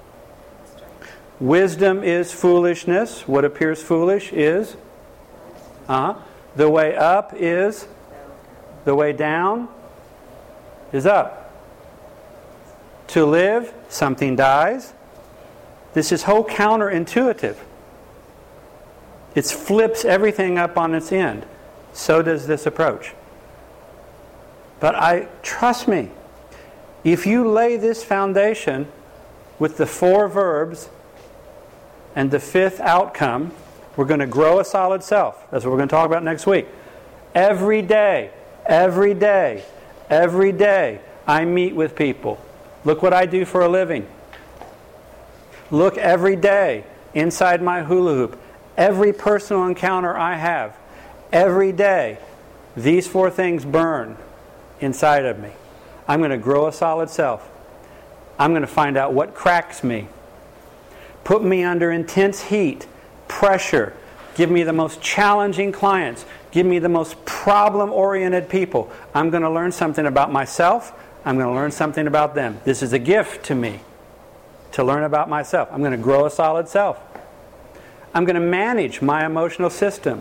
wisdom is foolishness. What appears foolish is uh-huh. The way up is the way down is up. To live, something dies. This is whole counterintuitive. It flips everything up on its end. So does this approach. But I trust me, if you lay this foundation with the four verbs and the fifth outcome, we're going to grow a solid self. That's what we're going to talk about next week. Every day, every day, every day, I meet with people. Look what I do for a living. Look every day inside my hula hoop. Every personal encounter I have, every day, these four things burn inside of me. I'm going to grow a solid self. I'm going to find out what cracks me. Put me under intense heat, pressure. Give me the most challenging clients. Give me the most problem-oriented people. I'm going to learn something about myself. I'm going to learn something about them. This is a gift to me to learn about myself. I'm going to grow a solid self. I'm going to manage my emotional system.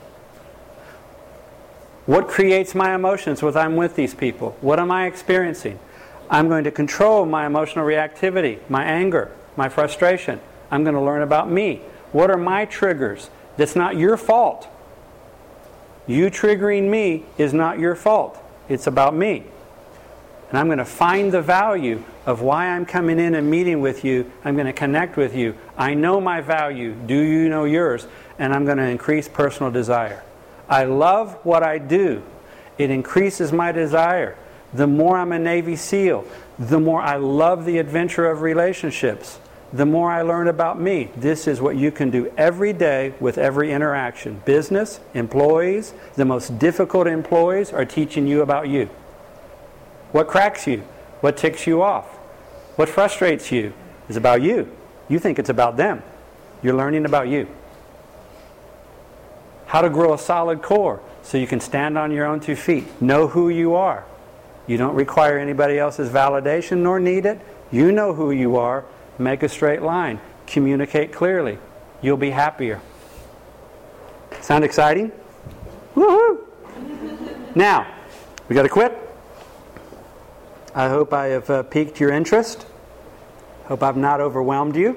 What creates my emotions when I'm with these people? What am I experiencing? I'm going to control my emotional reactivity, my anger, my frustration. I'm going to learn about me. What are my triggers? That's not your fault. You triggering me is not your fault. It's about me. And I'm going to find the value of why I'm coming in and meeting with you. I'm going to connect with you. I know my value. Do you know yours? And I'm going to increase personal desire. I love what I do. It increases my desire. The more I'm a Navy SEAL, the more I love the adventure of relationships. The more I learn about me. This is what you can do every day with every interaction. Business, employees, the most difficult employees are teaching you about you. What cracks you? What ticks you off? What frustrates you is about you. You think it's about them. You're learning about you. How to grow a solid core so you can stand on your own two feet. Know who you are. You don't require anybody else's validation nor need it. You know who you are. Make a straight line. Communicate clearly. You'll be happier. Sound exciting? Woohoo! Now, we got to quit. I hope I have uh, piqued your interest. Hope I've not overwhelmed you.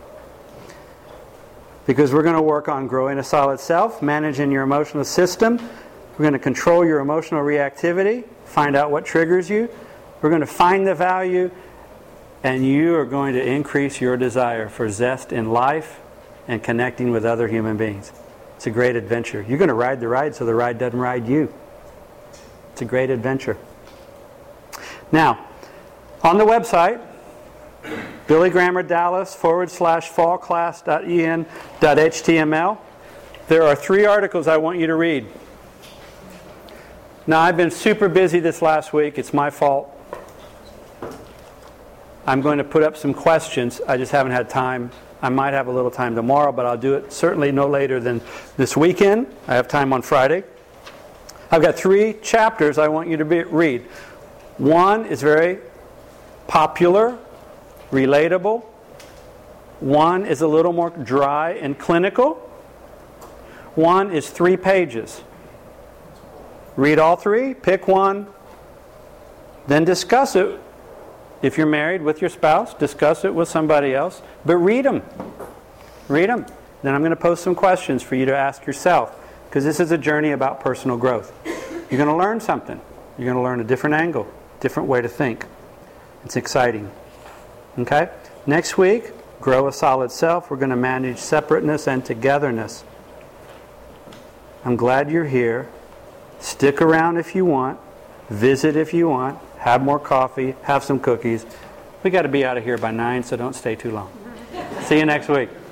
Because we're going to work on growing a solid self, managing your emotional system. We're going to control your emotional reactivity, find out what triggers you. We're going to find the value, and you are going to increase your desire for zest in life and connecting with other human beings. It's a great adventure. You're going to ride the ride so the ride doesn't ride you. It's a great adventure. Now, on the website, Billy Grammer Dallas forward slash fallclass.en.html, there are three articles I want you to read. Now, I've been super busy this last week. It's my fault. I'm going to put up some questions. I just haven't had time. I might have a little time tomorrow, but I'll do it certainly no later than this weekend. I have time on Friday. I've got three chapters I want you to be, read. One is very popular, relatable. One is a little more dry and clinical. One is three pages. Read all three, pick one, then discuss it. If you're married with your spouse, discuss it with somebody else. But read them. Read them. Then I'm going to post some questions for you to ask yourself. Because this is a journey about personal growth. You're going to learn something. You're going to learn a different angle, different way to think. It's exciting. Okay? Next week, grow a solid self. We're going to manage separateness and togetherness. I'm glad you're here. Stick around if you want. Visit if you want. Have more coffee. Have some cookies. We got to be out of here by nine, so don't stay too long. See you next week.